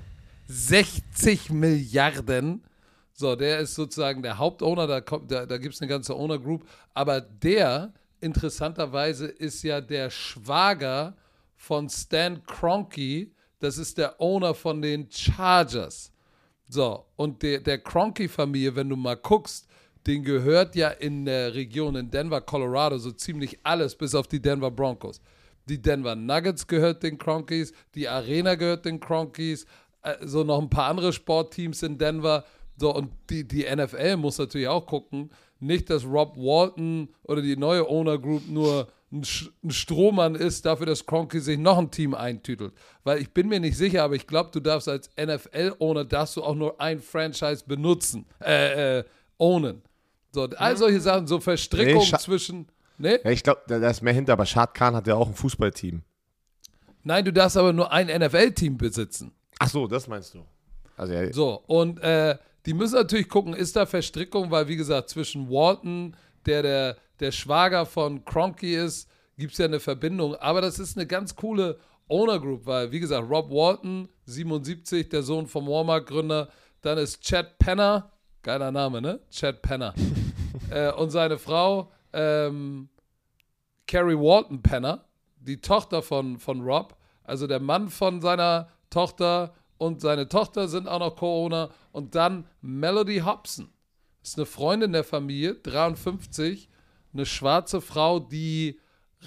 A: 60 Milliarden! So, der ist sozusagen der Hauptowner, da gibt es eine ganze Owner Group, aber der, interessanterweise, ist ja der Schwager von Stan Kroenke, das ist der Owner von den Chargers. So, und der Kroenke-Familie, wenn du mal guckst, den gehört ja in der Region in Denver, Colorado, so ziemlich alles, bis auf die Denver Broncos. Die Denver Nuggets gehört den Kroenkes, die Arena gehört den Kroenkes, so noch ein paar andere Sportteams in Denver. So, und die NFL muss natürlich auch gucken, nicht, dass Rob Walton oder die neue Owner Group nur ein Strohmann ist dafür, dass Kroenke sich noch ein Team eintütelt. Weil ich bin mir nicht sicher, aber ich glaube, du darfst als NFL-Owner, darfst du auch nur ein Franchise benutzen, ownen. So, all solche Sachen, so Verstrickungen zwischen, ne?
B: Ja, ich glaube, da ist mehr hinter, aber Shad Khan hat ja auch ein Fußballteam.
A: Nein, du darfst aber nur ein NFL-Team besitzen.
B: Ach so, das meinst du. Also, ja.
A: So, und die müssen natürlich gucken, ist da Verstrickung, weil wie gesagt, zwischen Walton, der Schwager von Kroenke ist, gibt es ja eine Verbindung. Aber das ist eine ganz coole Owner Group, weil wie gesagt, Rob Walton, 77, der Sohn vom Walmart-Gründer, dann ist Chad Penner, geiler Name, ne? Chad Penner. Und seine Frau, Carrie Walton Penner, die Tochter von Rob, also der Mann von seiner Tochter und seine Tochter sind auch noch Co-Owner. Und dann Melody Hobson. Das ist eine Freundin der Familie, 53, eine schwarze Frau, die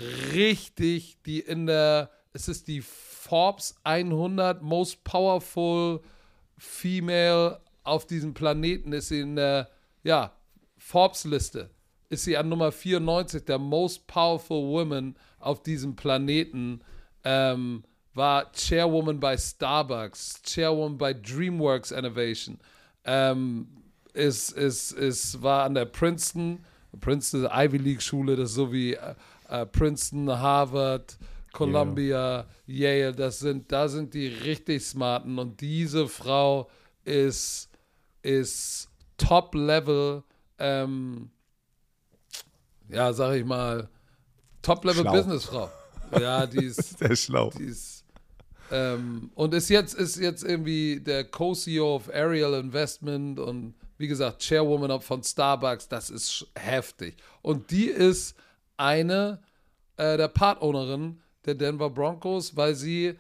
A: es ist die Forbes 100 Most Powerful Female auf diesem Planeten, ist sie in der, Forbes-Liste. Ist sie an Nummer 94 der Most Powerful Women auf diesem Planeten, war Chairwoman bei Starbucks, Chairwoman bei DreamWorks Innovation, war an der Princeton ist eine Ivy League Schule, das ist so wie Princeton, Harvard, Columbia, Yale, da sind die richtig smarten und diese Frau ist Top-Level, sag ich mal, Top-Level-Businessfrau. Ja, die ist
B: sehr schlau.
A: Die ist, und ist jetzt irgendwie der Co-CEO of Ariel Investment und wie gesagt, Chairwoman von Starbucks, das ist heftig. Und die ist eine der Part-Ownerinnen der Denver Broncos, weil sie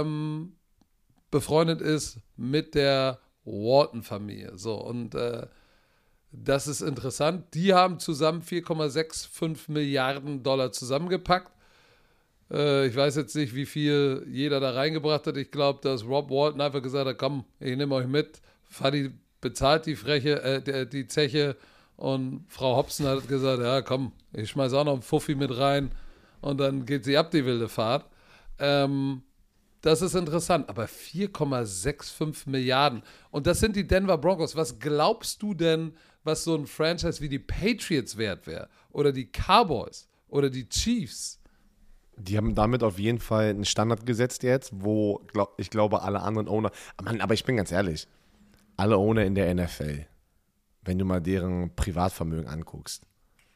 A: befreundet ist mit der Walton-Familie. So, und das ist interessant. Die haben zusammen 4,65 Milliarden $, zusammengepackt. Ich weiß jetzt nicht, wie viel jeder da reingebracht hat. Ich glaube, dass Rob Walton einfach gesagt hat, komm, ich nehme euch mit. Fadi bezahlt die Zeche und Frau Hobson hat gesagt, ja komm, ich schmeiß auch noch einen Fuffi mit rein und dann geht sie ab, die wilde Fahrt. Das ist interessant, aber 4,65 Milliarden. Und das sind die Denver Broncos. Was glaubst du denn, was so ein Franchise wie die Patriots wert wäre? Oder die Cowboys? Oder die Chiefs?
B: Die haben damit auf jeden Fall einen Standard gesetzt jetzt, wo ich glaube, alle anderen Owner, aber ich bin ganz ehrlich, alle Owner in der NFL, wenn du mal deren Privatvermögen anguckst,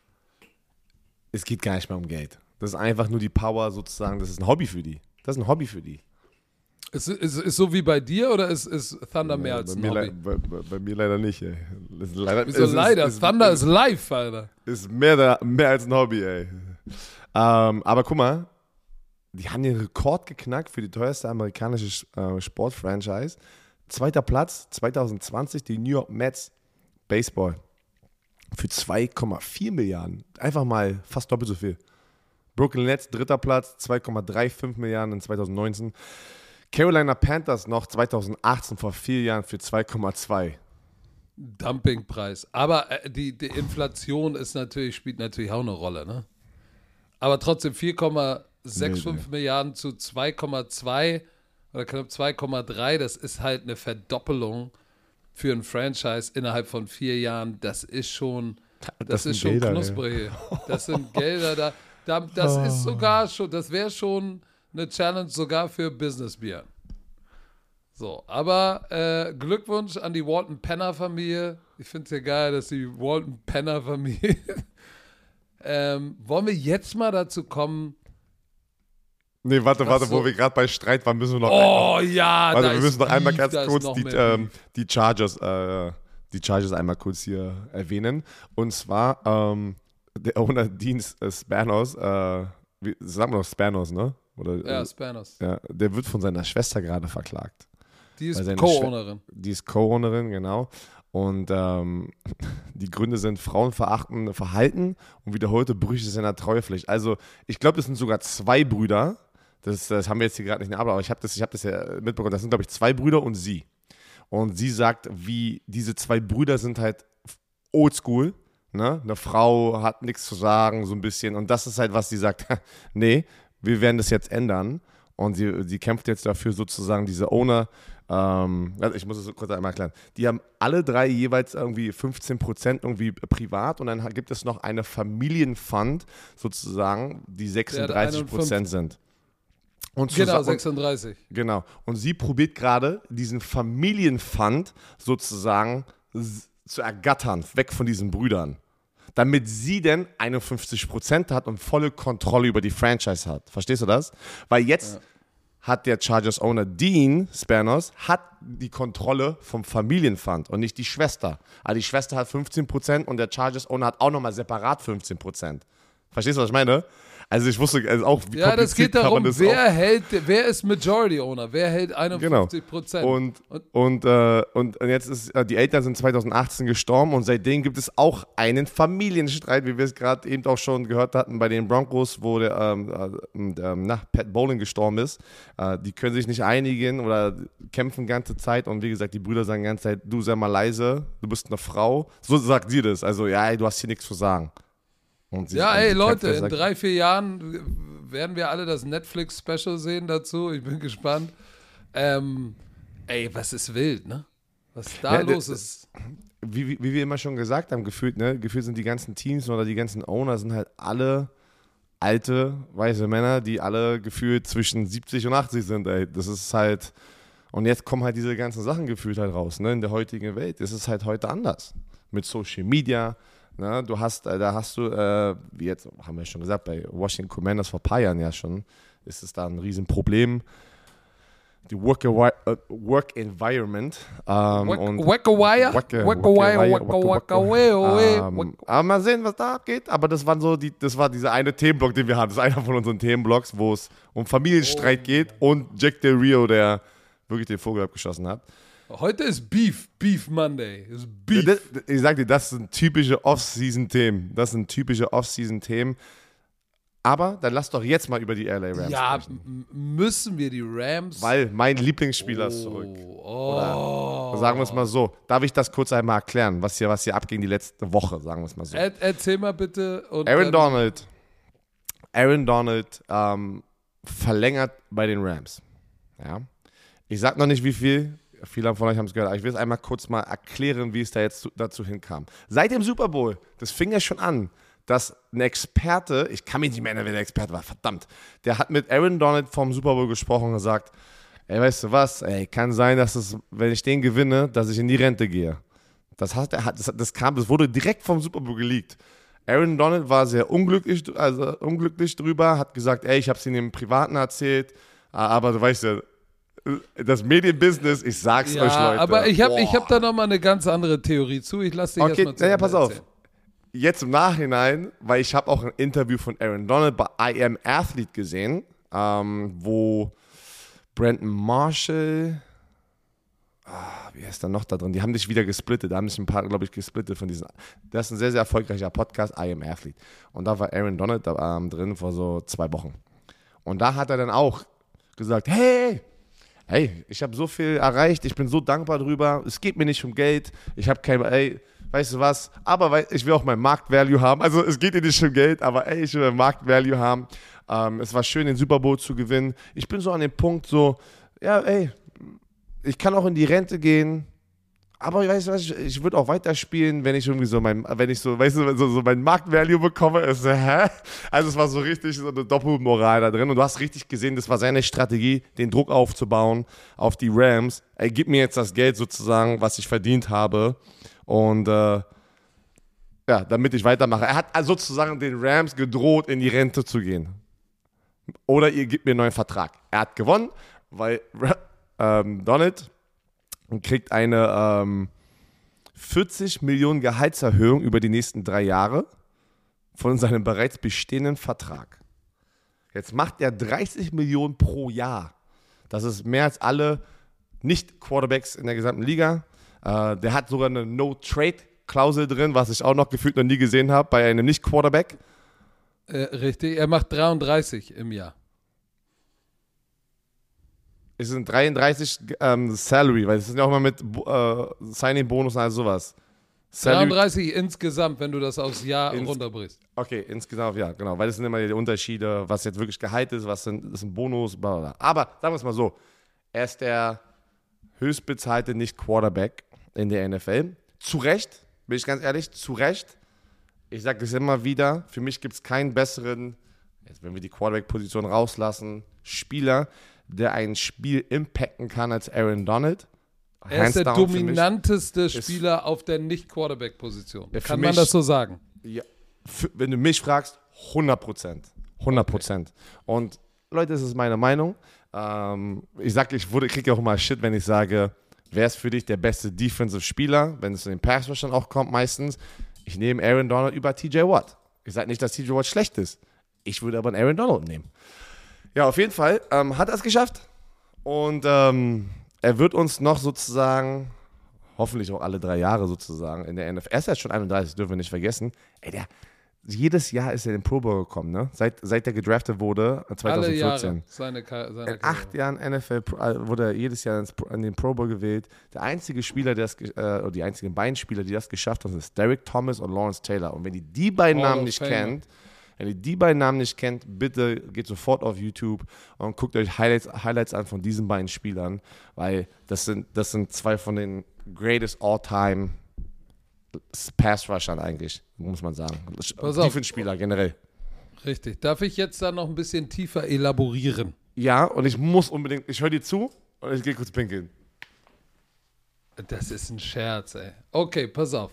B: es geht gar nicht mehr um Geld. Das ist einfach nur die Power sozusagen, das ist ein Hobby für die. Das ist ein Hobby für die.
A: Ist so wie bei dir oder ist Thunder mehr als ein Hobby?
B: Bei mir leider nicht, ey.
A: Wieso leider? Thunder ist live, Alter.
B: Ist mehr als ein Hobby, ey. Aber guck mal, die haben den Rekord geknackt für die teuerste amerikanische Sportfranchise. Zweiter Platz, 2020, die New York Mets Baseball für 2,4 Milliarden. Einfach mal fast doppelt so viel. Brooklyn Nets, dritter Platz, 2,35 Milliarden in 2019. Carolina Panthers noch 2018, vor 4 Jahren, für 2,2.
A: Dumpingpreis. Aber die Inflation spielt natürlich auch eine Rolle, ne? Aber trotzdem 4,65 Milliarden zu 2,2 oder knapp 2,3, das ist halt eine Verdoppelung für ein Franchise innerhalb von 4 Jahren. Das ist schon
B: Gelder,
A: knusprig. Ja. Das sind Gelder das ist sogar schon, das wäre schon eine Challenge sogar für Business-Bier. So, aber Glückwunsch an die Walton-Penner-Familie. Ich finde es ja geil, dass die Walton-Penner-Familie wollen wir jetzt mal dazu kommen?
B: Nee, warte, wo wir gerade bei Streit waren, müssen wir noch wir müssen noch einmal ganz kurz die Chargers einmal kurz hier erwähnen. Und zwar der Owner Dean Spanos, sagen wir noch Spanos, ne? Oder,
A: ja, Spanos.
B: Ja, der wird von seiner Schwester gerade verklagt.
A: Die ist Co-Ownerin.
B: Die ist Co-Ownerin, genau. Und die Gründe sind frauenverachtende Verhalten und wiederholte Brüche seiner Treuepflicht. Also ich glaube, das sind sogar 2 Brüder. Das haben wir jetzt hier gerade nicht in der Arbeit, aber ich hab das ja mitbekommen. Das sind, glaube ich, 2 Brüder und sie. Und sie sagt, wie diese 2 Brüder sind halt oldschool. Ne? Eine Frau hat nichts zu sagen, so ein bisschen. Und das ist halt, was sie sagt, nee, wir werden das jetzt ändern. Und sie kämpft jetzt dafür, sozusagen diese Owner, also ich muss es kurz einmal erklären, die haben alle 3 jeweils irgendwie 15% irgendwie privat und dann gibt es noch eine Familienfund, sozusagen, die 36% sind. Und
A: genau, 36.
B: Genau. Und sie probiert gerade, diesen Familienfund sozusagen zu ergattern, weg von diesen Brüdern. Damit sie denn 51% hat und volle Kontrolle über die Franchise hat. Verstehst du das? Weil jetzt hat der Chargers-Owner Dean Spanos hat die Kontrolle vom Familienfund und nicht die Schwester. Also die Schwester hat 15% und der Chargers-Owner hat auch nochmal separat 15%. Verstehst du, was ich meine? Also ich wusste auch, wie
A: ja, das geht darum,
B: das
A: wer ist Majority Owner, wer hält 51%.
B: Genau. Und jetzt ist, die Eltern sind 2018 gestorben und seitdem gibt es auch einen Familienstreit, wie wir es gerade eben auch schon gehört hatten bei den Broncos, wo der Pat Bowlen gestorben ist. Die können sich nicht einigen oder kämpfen die ganze Zeit und wie gesagt, die Brüder sagen die ganze Zeit, du sei mal leise, du bist eine Frau. So sagt sie das, also ja, ey, du hast hier nichts zu sagen.
A: Ja, ey, Leute, in 3-4 Jahren werden wir alle das Netflix-Special sehen dazu. Ich bin gespannt. Ey, was ist wild, ne? Was da los ist.
B: Wie wir immer schon gesagt haben, gefühlt sind die ganzen Teams oder die ganzen Owner sind halt alle alte, weiße Männer, die alle gefühlt zwischen 70 und 80 sind, ey. Das ist halt, und jetzt kommen halt diese ganzen Sachen gefühlt halt raus, ne? In der heutigen Welt. Das ist halt heute anders. Mit Social Media. Na, da hast du, wie jetzt haben wir schon gesagt, bei Washington Commanders vor ein paar Jahren ja schon, ist es da ein Riesenproblem. Die Work Environment. Aber mal sehen, was da abgeht. Aber das war dieser eine Themenblock, den wir haben. Das ist einer von unseren Themenblocks, wo es um Familienstreit geht und Jack Del Rio, der wirklich den Vogel abgeschossen hat.
A: Heute ist Beef Monday. Ist Beef.
B: Ich sag dir, das sind typische Off-Season-Themen. Aber dann lass doch jetzt mal über die LA Rams sprechen.
A: Müssen wir die Rams?
B: Weil mein Lieblingsspieler ist zurück. Oder sagen wir es mal so. Darf ich das kurz einmal erklären, was hier abging die letzte Woche, sagen wir es mal so.
A: Erzähl mal bitte. Und
B: Aaron Donald verlängert bei den Rams. Ja. Ich sag noch nicht, wie viel. Viele von euch haben es gehört, aber ich will es einmal kurz mal erklären, wie es da jetzt dazu hinkam. Seit dem Super Bowl, das fing ja schon an, dass ein Experte, ich kann mich nicht mehr erinnern, wer der Experte war, verdammt, der hat mit Aaron Donald vom Super Bowl gesprochen und gesagt, ey, weißt du was, ey, kann sein, dass es, wenn ich den gewinne, dass ich in die Rente gehe. Das wurde direkt vom Super Bowl geleakt. Aaron Donald war sehr unglücklich drüber, hat gesagt, ey, ich habe es ihm im Privaten erzählt, aber du weißt ja, das Medienbusiness, ich sag's euch, Leute.
A: Aber ich hab da nochmal eine ganz andere Theorie zu. Ich lasse dich erstmal
B: zu. Pass auf. Jetzt im Nachhinein, weil ich habe auch ein Interview von Aaron Donald bei I Am Athlete gesehen, wo Brandon Marshall, wie heißt der noch da drin? Die haben sich wieder gesplittet. Da haben sich ein paar, glaube ich, gesplittet von diesen. Das ist ein sehr, sehr erfolgreicher Podcast, I Am Athlete. Und da war Aaron Donald drin vor so 2 Wochen. Und da hat er dann auch gesagt, hey, ich habe so viel erreicht, ich bin so dankbar drüber, es geht mir nicht um Geld, ich habe weißt du was, aber ich will auch mein Marktvalue haben, also es geht dir nicht um Geld, aber ich will mein Marktvalue haben, es war schön, den Super Bowl zu gewinnen, ich bin so an dem Punkt so, ja ich kann auch in die Rente gehen, aber weißt du was, ich würde auch weiterspielen, wenn ich irgendwie so mein Marktvalue bekomme. Also es war so richtig so eine Doppelmoral da drin und du hast richtig gesehen, das war seine Strategie, den Druck aufzubauen auf die Rams. Ey, gib mir jetzt das Geld sozusagen, was ich verdient habe und damit ich weitermache. Er hat also sozusagen den Rams gedroht, in die Rente zu gehen. Oder ihr gebt mir einen neuen Vertrag. Er hat gewonnen, weil Donald und kriegt eine 40 Millionen Gehaltserhöhung über die nächsten 3 Jahre von seinem bereits bestehenden Vertrag. Jetzt macht er 30 Millionen pro Jahr. Das ist mehr als alle Nicht-Quarterbacks in der gesamten Liga. Der hat sogar eine No-Trade-Klausel drin, was ich auch noch gefühlt noch nie gesehen habe bei einem Nicht-Quarterback.
A: Richtig, er macht 33 im Jahr.
B: Es sind 33 Salary, weil es ist ja auch mal mit Signing-Bonus und all sowas.
A: 33 insgesamt, wenn du das aufs Jahr runterbrichst.
B: Okay, insgesamt, ja, genau. Weil das sind immer die Unterschiede, was jetzt wirklich Gehalt ist, was ist ein Bonus, bla bla bla. Aber sagen wir es mal so, er ist der höchstbezahlte Nicht-Quarterback in der NFL. Zu Recht, bin ich ganz ehrlich, zu Recht. Ich sage es immer wieder, für mich gibt es keinen besseren, jetzt wenn wir die Quarterback-Position rauslassen, Spieler, der ein Spiel impacten kann als Aaron Donald.
A: Er ist der dominanteste Spieler auf der Nicht-Quarterback-Position. Kann man das so sagen?
B: Ja, wenn du mich fragst, 100%. 100%. Okay. Und Leute, das ist meine Meinung. Ich kriege ja auch immer Shit, wenn ich sage, wer ist für dich der beste Defensive-Spieler, wenn es in den Pass-Rush dann auch kommt meistens. Ich nehme Aaron Donald über TJ Watt. Ich sage nicht, dass TJ Watt schlecht ist. Ich würde aber einen Aaron Donald nehmen. Ja, auf jeden Fall hat er es geschafft. Und er wird uns noch sozusagen, hoffentlich auch alle 3 Jahre sozusagen in der NFL, er ist jetzt schon 31, dürfen wir nicht vergessen. Ey, jedes Jahr ist er in den Pro Bowl gekommen, ne? Seit er gedraftet wurde, 2014. Alle Jahre seine
A: in
B: 8 Jahren NFL wurde er jedes Jahr in den Pro Bowl gewählt. Der einzige Spieler, oder die einzigen beiden Spieler, die das geschafft haben, ist Derek Thomas und Lawrence Taylor. Und wenn ihr die beiden Namen nicht kennt, bitte geht sofort auf YouTube und guckt euch Highlights an von diesen beiden Spielern, weil das sind 2 von den greatest all-time Pass-Rushern eigentlich, muss man sagen. Defense-Spieler generell.
A: Richtig. Darf ich jetzt da noch ein bisschen tiefer elaborieren?
B: Ja, und ich höre dir zu und ich gehe kurz pinkeln.
A: Das ist ein Scherz, ey. Okay, pass auf.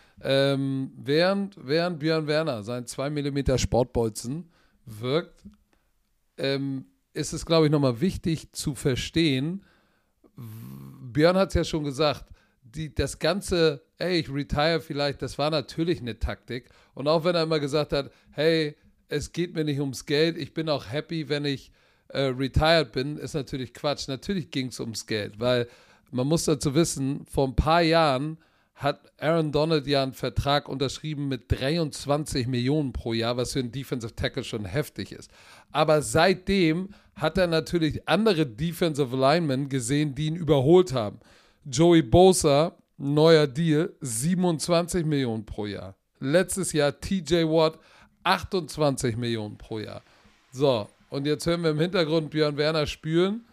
A: Während Björn Werner sein 2 mm Sportbolzen wirkt, ist es, glaube ich, nochmal wichtig zu verstehen, Björn hat es ja schon gesagt, das ganze, ich retire vielleicht, das war natürlich eine Taktik. Und auch wenn er immer gesagt hat, hey, es geht mir nicht ums Geld, ich bin auch happy, wenn ich retired bin, ist natürlich Quatsch. Natürlich ging es ums Geld, weil man muss dazu wissen, vor ein paar Jahren hat Aaron Donald ja einen Vertrag unterschrieben mit 23 Millionen pro Jahr, was für einen Defensive Tackle schon heftig ist. Aber seitdem hat er natürlich andere Defensive Linemen gesehen, die ihn überholt haben. Joey Bosa, neuer Deal, 27 Millionen pro Jahr. Letztes Jahr TJ Watt, 28 Millionen pro Jahr. So, und jetzt hören wir im Hintergrund Björn Werner spülen.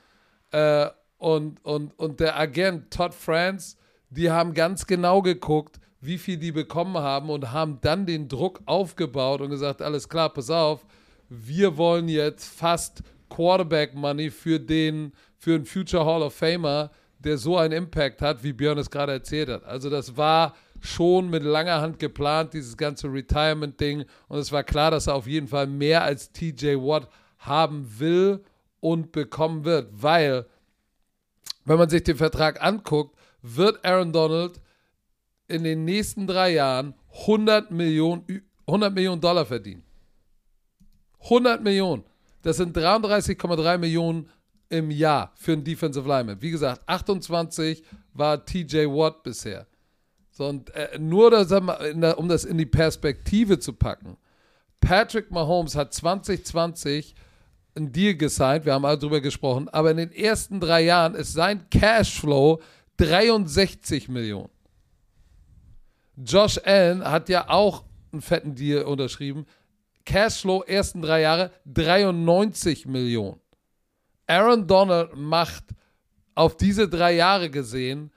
A: Und der Agent Todd France, die haben ganz genau geguckt, wie viel die bekommen haben und haben dann den Druck aufgebaut und gesagt, alles klar, pass auf, wir wollen jetzt fast Quarterback-Money für einen Future Hall of Famer, der so einen Impact hat, wie Björn es gerade erzählt hat. Also das war schon mit langer Hand geplant, dieses ganze Retirement-Ding. Und es war klar, dass er auf jeden Fall mehr als TJ Watt haben will und bekommen wird. Weil, wenn man sich den Vertrag anguckt, wird Aaron Donald in den nächsten 3 Jahren 100 Millionen Dollar verdienen. 100 Millionen. Das sind 33,3 Millionen im Jahr für einen Defensive Lineman. Wie gesagt, 28 war TJ Watt bisher. So, und nur, um das in die Perspektive zu packen. Patrick Mahomes hat 2020 einen Deal gesigned, wir haben alle drüber gesprochen, aber in den ersten 3 Jahren ist sein Cashflow 63 Millionen. Josh Allen hat ja auch einen fetten Deal unterschrieben. Cashflow ersten 3 Jahre 93 Millionen. Aaron Donald macht auf diese 3 Jahre gesehen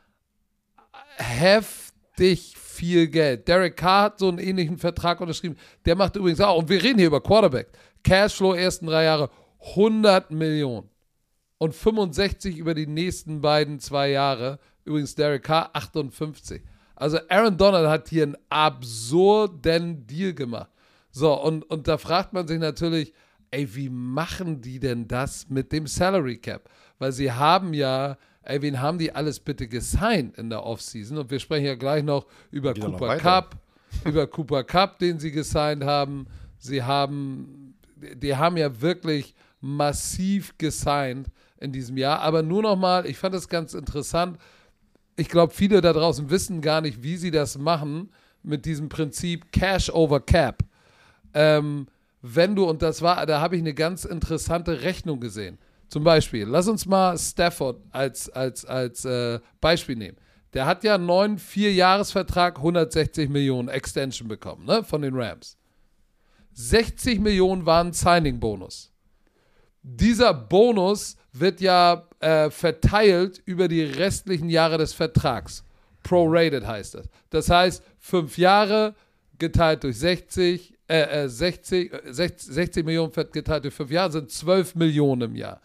A: heftig viel Geld. Derek Carr hat so einen ähnlichen Vertrag unterschrieben. Der macht übrigens auch, und wir reden hier über Quarterback, Cashflow ersten 3 Jahre 100 Millionen. Und 65 über die nächsten 2 Jahre. Übrigens Derek Carr 58. Also Aaron Donald hat hier einen absurden Deal gemacht. So, und da fragt man sich natürlich, wie machen die denn das mit dem Salary Cap? Weil sie haben ja, wen haben die alles bitte gesigned in der Offseason? Und wir sprechen ja gleich noch über Cooper Kupp, den sie gesigned haben. Die haben ja wirklich massiv gesigned in diesem Jahr. Aber nur nochmal, ich fand das ganz interessant. Ich glaube, viele da draußen wissen gar nicht, wie sie das machen mit diesem Prinzip Cash over Cap. Wenn du, und da habe ich eine ganz interessante Rechnung gesehen. Zum Beispiel, lass uns mal Stafford als Beispiel nehmen. Der hat ja einen neuen 4-Jahres-Vertrag, 160 Millionen Extension bekommen, ne, von den Rams. 60 Millionen waren Signing-Bonus. Dieser Bonus wird ja verteilt über die restlichen Jahre des Vertrags. Prorated heißt das. Das heißt, 5 Jahre geteilt durch 60 Millionen geteilt durch 5 Jahre sind 12 Millionen im Jahr.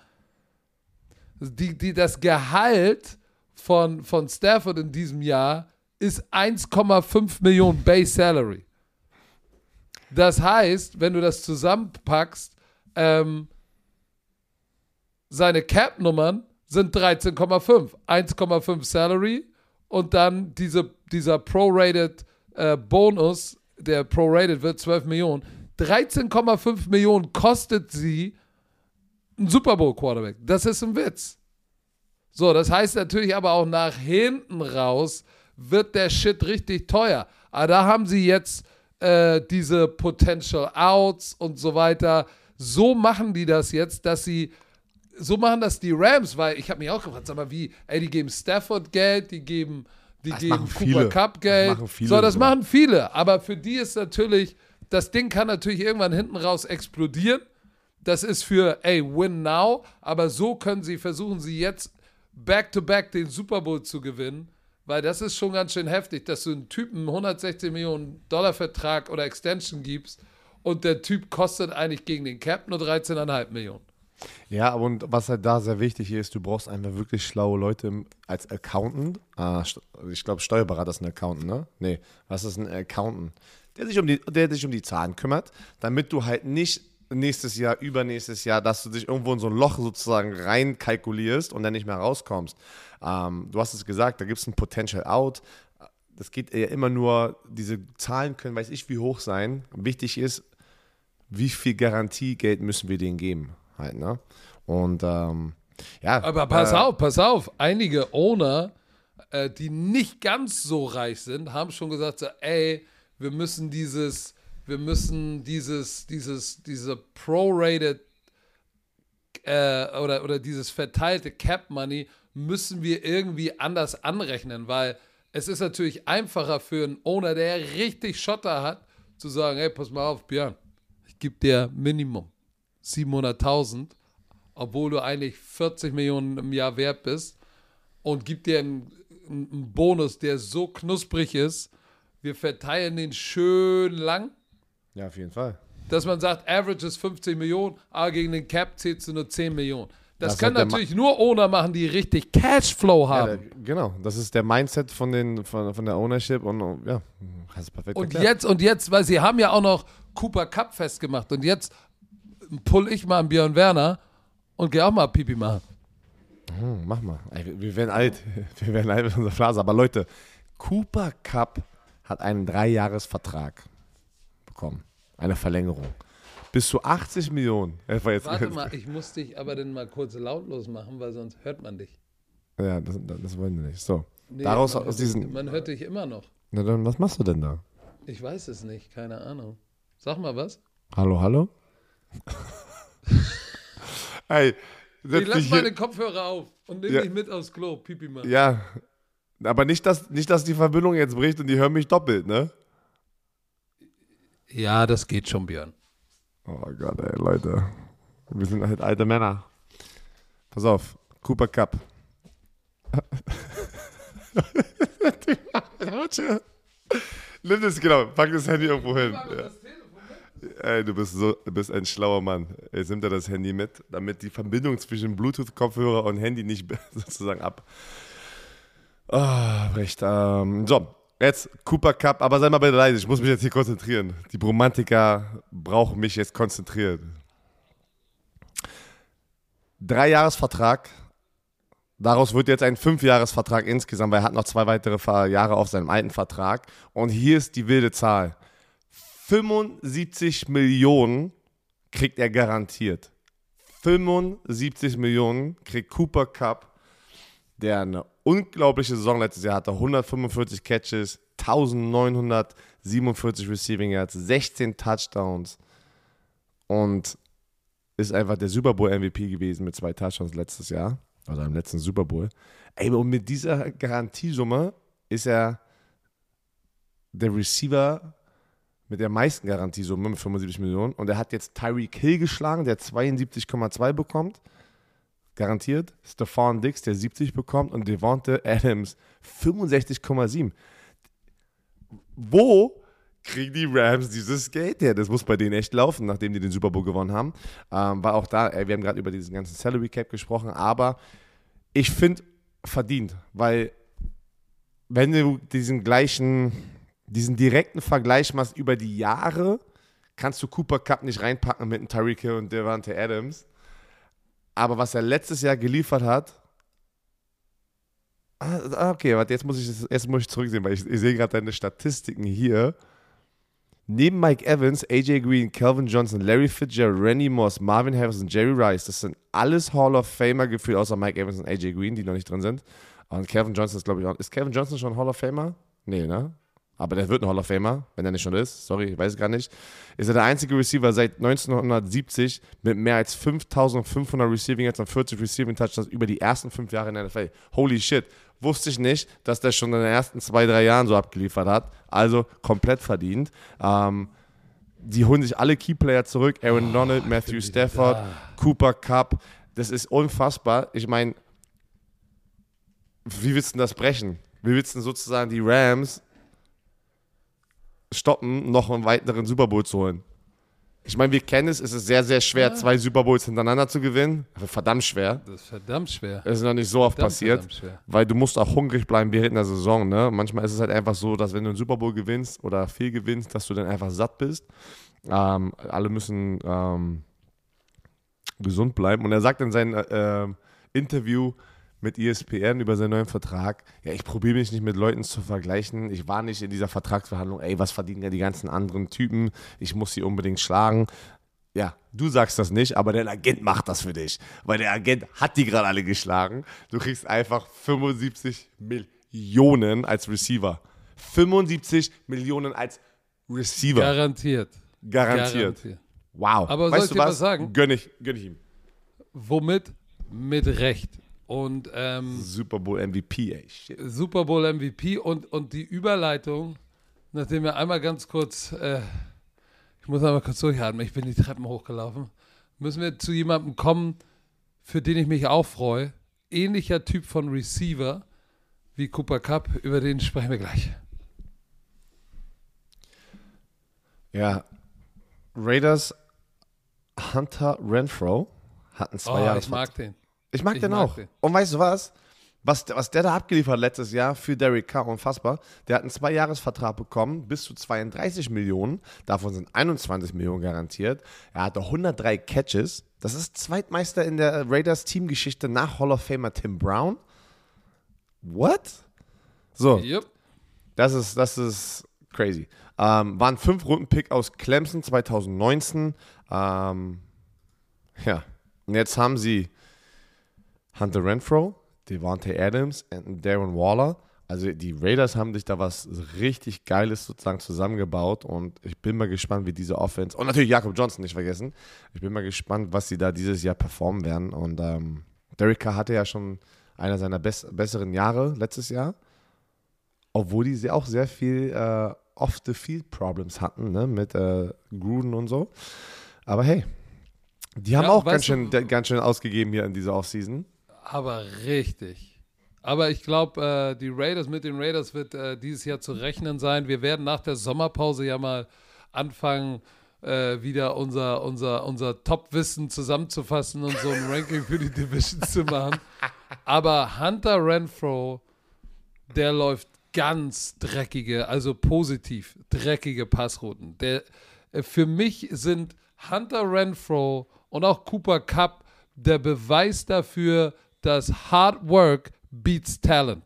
A: Das Gehalt von Stafford in diesem Jahr ist 1,5 Millionen Base Salary. Das heißt, wenn du das zusammenpackst, seine Cap-Nummern sind 13,5. 1,5 Salary und dann dieser Prorated Bonus, der prorated wird, 12 Millionen. 13,5 Millionen kostet sie ein Super Bowl Quarterback. Das ist ein Witz. So, das heißt natürlich aber auch nach hinten raus wird der Shit richtig teuer. Aber da haben sie jetzt diese Potential Outs und so weiter. So machen die das jetzt, so machen das die Rams, weil ich habe mich auch gefragt, sag mal wie, die geben Stafford Geld, die geben Cooper Cup Geld. Das machen viele. Aber für die ist natürlich, das Ding kann natürlich irgendwann hinten raus explodieren. Das ist für, win now. Aber so versuchen sie jetzt back-to-back den Super Bowl zu gewinnen. Weil das ist schon ganz schön heftig, dass du einen Typen einen 160 Millionen Dollar Vertrag oder Extension gibst und der Typ kostet eigentlich gegen den Cap nur 13,5 Millionen.
B: Ja, und was halt da sehr wichtig ist, du brauchst einfach wirklich schlaue Leute als Accountant. Ich glaube, Steuerberater ist ein Accountant, ne? Nee, was ist ein Accountant? Der sich um die Zahlen kümmert, damit du halt nicht nächstes Jahr, übernächstes Jahr, dass du dich irgendwo in so ein Loch sozusagen reinkalkulierst und dann nicht mehr rauskommst. Du hast es gesagt, da gibt es ein Potential Out. Das geht ja immer nur, diese Zahlen können, weiß ich, wie hoch sein. Wichtig ist, wie viel Garantiegeld müssen wir denen geben. Halt, ne? Und ja.
A: Aber pass auf, einige Owner, die nicht ganz so reich sind, haben schon gesagt, so, wir müssen diese prorated oder dieses verteilte Cap Money müssen wir irgendwie anders anrechnen, weil es ist natürlich einfacher für einen Owner, der richtig Schotter hat, zu sagen, pass mal auf, Björn, ich gebe dir Minimum 700.000, obwohl du eigentlich 40 Millionen im Jahr wert bist und gib dir einen Bonus, der so knusprig ist, wir verteilen den schön lang.
B: Ja, auf jeden Fall.
A: Dass man sagt, Average ist 50 Millionen, aber gegen den Cap zählst du nur 10 Millionen. Das können natürlich nur Owner machen, die richtig Cashflow haben.
B: Ja, genau, das ist der Mindset von der Ownership und ja, hast du perfekt
A: erklärt. Und jetzt, weil sie haben ja auch noch Cooper Cup festgemacht und jetzt pull ich mal an Björn Werner und geh auch mal Pipi machen.
B: Mach mal. Wir werden alt. Wir werden alt mit unserer Phrase. Aber Leute, Cooper Cup hat einen 3-Jahres-Vertrag bekommen. Eine Verlängerung. Bis zu 80 Millionen.
A: Warte mal, ich muss dich aber dann mal kurz lautlos machen, weil sonst hört man dich.
B: Ja, das wollen wir nicht. So.
A: Nee, man hört dich immer noch.
B: Na dann, was machst du denn da?
A: Ich weiß es nicht, keine Ahnung. Sag mal was.
B: Hallo? Hey,
A: ich lass meine Kopfhörer auf und nimm dich mit aufs Klo, Pipi machen.
B: Ja, aber nicht, dass die Verbindung jetzt bricht und die hören mich doppelt, ne?
A: Ja, das geht schon, Björn.
B: Oh Gott, ey, Leute. Wir sind halt alte Männer. Pass auf, Cooper Cup. Nimm das, genau, pack das Handy irgendwo hin. Ja. Ey, du bist ein schlauer Mann. Jetzt nimmt er das Handy mit, damit die Verbindung zwischen Bluetooth-Kopfhörer und Handy nicht sozusagen abbricht. So, jetzt Cooper Cup, aber sei mal bitte leise, ich muss mich jetzt hier konzentrieren. Die Bromantiker brauchen mich jetzt konzentriert. 3-Jahres-Vertrag, daraus wird jetzt ein 5-Jahres-Vertrag insgesamt, weil er hat noch 2 weitere Jahre auf seinem alten Vertrag. Und hier ist die wilde Zahl. 75 Millionen kriegt er garantiert. 75 Millionen kriegt Cooper Kupp, der eine unglaubliche Saison letztes Jahr hatte. 145 Catches, 1947 Receiving Yards, 16 Touchdowns und ist einfach der Super Bowl MVP gewesen mit 2 Touchdowns letztes Jahr, also im letzten Super Bowl. Ey, und mit dieser Garantiesumme ist er der Receiver mit der meisten Garantiesumme mit 75 Millionen. Und er hat jetzt Tyreek Hill geschlagen, der 72,2 bekommt. Garantiert. Stephon Diggs, der 70 bekommt. Und Devonta Adams 65,7. Wo kriegen die Rams dieses Geld her? Das muss bei denen echt laufen, nachdem die den Super Bowl gewonnen haben. War auch da, wir haben gerade über diesen ganzen Salary Cap gesprochen. Aber ich finde verdient, weil wenn du diesen direkten Vergleich machst über die Jahre, kannst du Cooper Kupp nicht reinpacken mit einem Tyreek Hill und Devonta Adams. Aber was er letztes Jahr geliefert hat, okay, warte, jetzt muss ich zurücksehen, weil ich sehe gerade deine Statistiken hier. Neben Mike Evans, AJ Green, Calvin Johnson, Larry Fitzgerald, Randy Moss, Marvin Harrison, Jerry Rice, das sind alles Hall of Famer gefühlt, außer Mike Evans und AJ Green, die noch nicht drin sind. Und Calvin Johnson ist, glaube ich, auch. Ist Calvin Johnson schon Hall of Famer? Nee, ne? Aber der wird ein Hall of Famer, wenn er nicht schon ist. Sorry, ich weiß es gar nicht. Ist er der einzige Receiver seit 1970 mit mehr als 5.500 Receiving Yards und 40 Receiving Touchdowns über die ersten 5 Jahre in der NFL. Holy shit. Wusste ich nicht, dass der schon in den ersten 2-3 Jahren so abgeliefert hat. Also komplett verdient. Die holen sich alle Keyplayer zurück. Aaron Donald, Matthew Stafford, Cooper Kupp. Das ist unfassbar. Ich meine, wie willst du das brechen? Wie willst du sozusagen die Rams stoppen, noch einen weiteren Super Bowl zu holen? Ich meine, wir kennen es ist sehr, sehr schwer, 2 Super Bowls hintereinander zu gewinnen. Verdammt schwer.
A: Das ist verdammt schwer.
B: Das ist noch nicht so oft passiert, weil du musst auch hungrig bleiben während der Saison. Ne? Manchmal ist es halt einfach so, dass wenn du einen Super Bowl gewinnst oder viel gewinnst, dass du dann einfach satt bist. Alle müssen gesund bleiben. Und er sagt in seinem Interview mit ESPN über seinen neuen Vertrag, ja, ich probiere mich nicht mit Leuten zu vergleichen, ich war nicht in dieser Vertragsverhandlung, ey, was verdienen ja die ganzen anderen Typen, ich muss sie unbedingt schlagen. Ja, du sagst das nicht, aber der Agent macht das für dich, weil der Agent hat die gerade alle geschlagen. Du kriegst einfach 75 Millionen als Receiver. 75 Millionen als Receiver.
A: Garantiert.
B: Wow.
A: Aber soll ich dir was sagen?
B: Gönn ich ihm.
A: Womit? Mit Recht. Und
B: Super Bowl MVP, ey. Shit.
A: Super Bowl MVP und die Überleitung, nachdem wir einmal ganz kurz, ich muss einmal kurz durchatmen, ich bin die Treppen hochgelaufen, müssen wir zu jemandem kommen, für den ich mich auch freue. Ähnlicher Typ von Receiver wie Cooper Kupp, über den sprechen wir gleich.
B: Ja, Raiders Hunter Renfrow hatten 2 Jahre.
A: Ich mag den.
B: Ich mag den auch. Und weißt du was? Was der da abgeliefert hat letztes Jahr für Derek Carr, unfassbar. Der hat einen 2-Jahres-Vertrag bekommen, bis zu 32 Millionen. Davon sind 21 Millionen garantiert. Er hatte 103 Catches. Das ist Zweitmeister in der Raiders-Teamgeschichte nach Hall of Famer Tim Brown. What? So. Yep. Das ist crazy. War ein 5-Runden-Pick aus Clemson 2019. Ja. Und jetzt haben sie Hunter Renfrow, Devonta Adams und Darren Waller. Also die Raiders haben sich da was richtig Geiles sozusagen zusammengebaut und ich bin mal gespannt, wie diese Offense, und natürlich Jakob Johnson nicht vergessen, ich bin mal gespannt, was sie da dieses Jahr performen werden. Und Derek Carr hatte ja schon einer seiner besseren Jahre letztes Jahr, obwohl die auch sehr viel Off-the-Field-Problems hatten, ne, mit Gruden und so. Aber hey, die haben auch ganz schön ausgegeben hier in dieser Offseason.
A: Aber richtig. Aber ich glaube, mit den Raiders wird dieses Jahr zu rechnen sein. Wir werden nach der Sommerpause ja mal anfangen, wieder unser Top-Wissen zusammenzufassen und so ein Ranking für die Division zu machen. Aber Hunter Renfrow, der läuft ganz dreckige, also positiv dreckige Passrouten. Für mich sind Hunter Renfrow und auch Cooper Kupp der Beweis dafür, dass Hard Work beats Talent.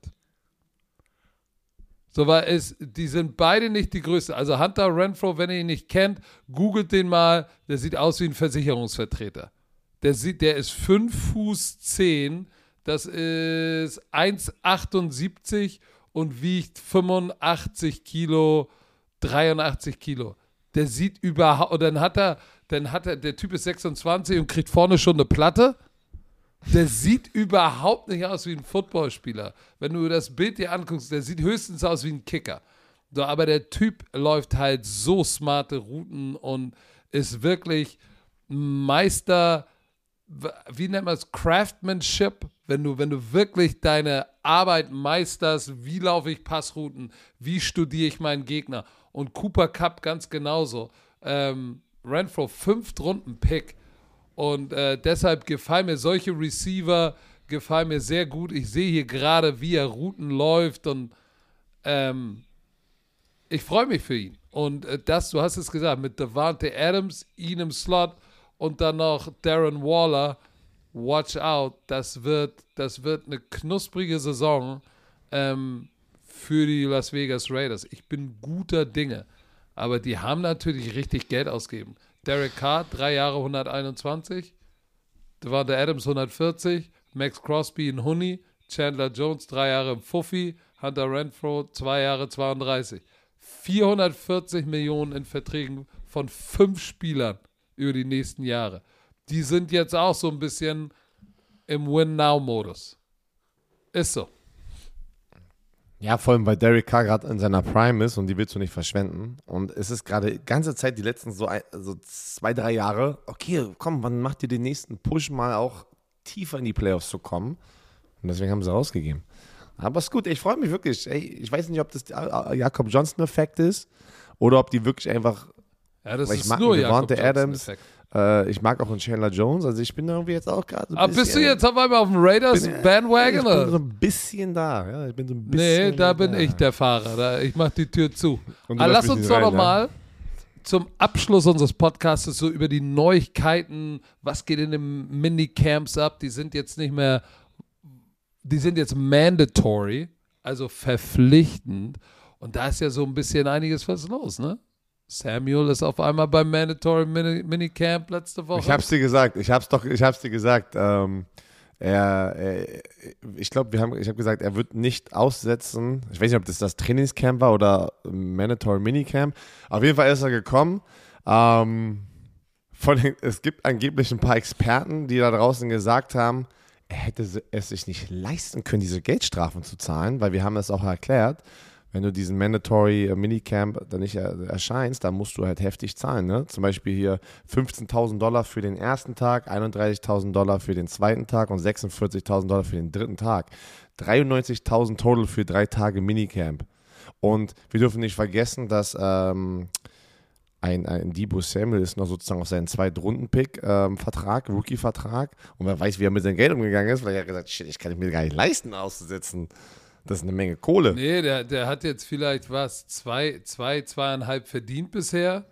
A: So, weil die sind beide nicht die Größte. Also Hunter Renfrow, wenn ihr ihn nicht kennt, googelt den mal, der sieht aus wie ein Versicherungsvertreter. Der ist 5 Fuß 10, das ist 1,78 und wiegt 85 Kilo, 83 Kilo. Der sieht überhaupt, und dann hat er, der Typ ist 26 und kriegt vorne schon eine Platte. Der sieht überhaupt nicht aus wie ein Footballspieler. Wenn du das Bild dir anguckst, der sieht höchstens aus wie ein Kicker. So, aber der Typ läuft halt so smarte Routen und ist wirklich Meister, wie nennt man es, Craftsmanship, wenn du wirklich deine Arbeit meisterst, wie laufe ich Passrouten, wie studiere ich meinen Gegner. Und Cooper Kupp ganz genauso. Renfrow, 5. Runden-Pick. Und deshalb gefallen mir solche Receiver, gefallen mir sehr gut. Ich sehe hier gerade, wie er Routen läuft und ich freue mich für ihn. Und du hast es gesagt, mit Davante Adams, ihn im Slot und dann noch Darren Waller, watch out, das wird eine knusprige Saison für die Las Vegas Raiders. Ich bin guter Dinge, aber die haben natürlich richtig Geld ausgegeben. Derek Carr, 3 Jahre 121, Davante Adams 140, Max Crosby in Huni, Chandler Jones 3 Jahre im Fuffi, Hunter Renfrow 2 Jahre 32. 440 Millionen in Verträgen von 5 Spielern über die nächsten Jahre. Die sind jetzt auch so ein bisschen im Win-Now-Modus. Ist so.
B: Ja, vor allem, weil Derek Carr gerade in seiner Prime ist und die willst du nicht verschwenden. Und es ist gerade die ganze Zeit, die letzten so 2-3 Jahre, okay, komm, wann macht ihr den nächsten Push mal auch tiefer in die Playoffs zu kommen? Und deswegen haben sie rausgegeben. Aber ist gut, ich freue mich wirklich. Ey, ich weiß nicht, ob das Jakob Johnson-Effekt ist oder ob die wirklich einfach.
A: Ja, das ist
B: mag
A: nur
B: Jakob
A: Jakob
B: Adams. Ich mag auch einen Chandler Jones. Also ich bin irgendwie jetzt auch gerade so ein
A: Aber
B: bisschen.
A: bist du jetzt auf einmal auf dem Raiders-Bandwagon?
B: Ich bin so ein bisschen da. Ja, ich bin so ein bisschen
A: Nee, da bin ich der Fahrer. Ich mach die Tür zu.
B: Und du
A: Aber
B: lässt
A: lass
B: mich
A: uns
B: nicht
A: doch
B: rein,
A: noch mal zum Abschluss unseres Podcasts so über die Neuigkeiten, was geht in den Minicamps ab, die sind jetzt nicht mehr, die sind jetzt mandatory, also verpflichtend und da ist ja so ein bisschen einiges was los, ne? Samuel ist auf einmal beim Mandatory Minicamp letzte Woche.
B: Ich hab's dir gesagt. Ich hab's dir gesagt. Ich glaube, ich habe gesagt, er wird nicht aussetzen. Ich weiß nicht, ob das Trainingscamp war oder Mandatory Minicamp. Auf jeden Fall ist er gekommen. Es gibt angeblich ein paar Experten, die da draußen gesagt haben, er hätte es sich nicht leisten können, diese Geldstrafen zu zahlen, weil wir haben das auch erklärt. Wenn du diesen Mandatory Minicamp dann nicht erscheinst, dann musst du halt heftig zahlen. Ne? Zum Beispiel hier $15.000 für den ersten Tag, $31.000 für den zweiten Tag und $46.000 für den dritten Tag. 93.000 total für 3 Tage Minicamp. Und wir dürfen nicht vergessen, dass ein Deebo Samuel ist noch sozusagen auf seinen Zweitrunden-Pick Rookie-Vertrag. Und wer weiß, wie er mit seinem Geld umgegangen ist, weil er gesagt hat, shit, ich kann mir gar nicht leisten, auszusetzen. Das ist eine Menge Kohle.
A: Nee, der hat jetzt vielleicht was, 2,5 verdient bisher.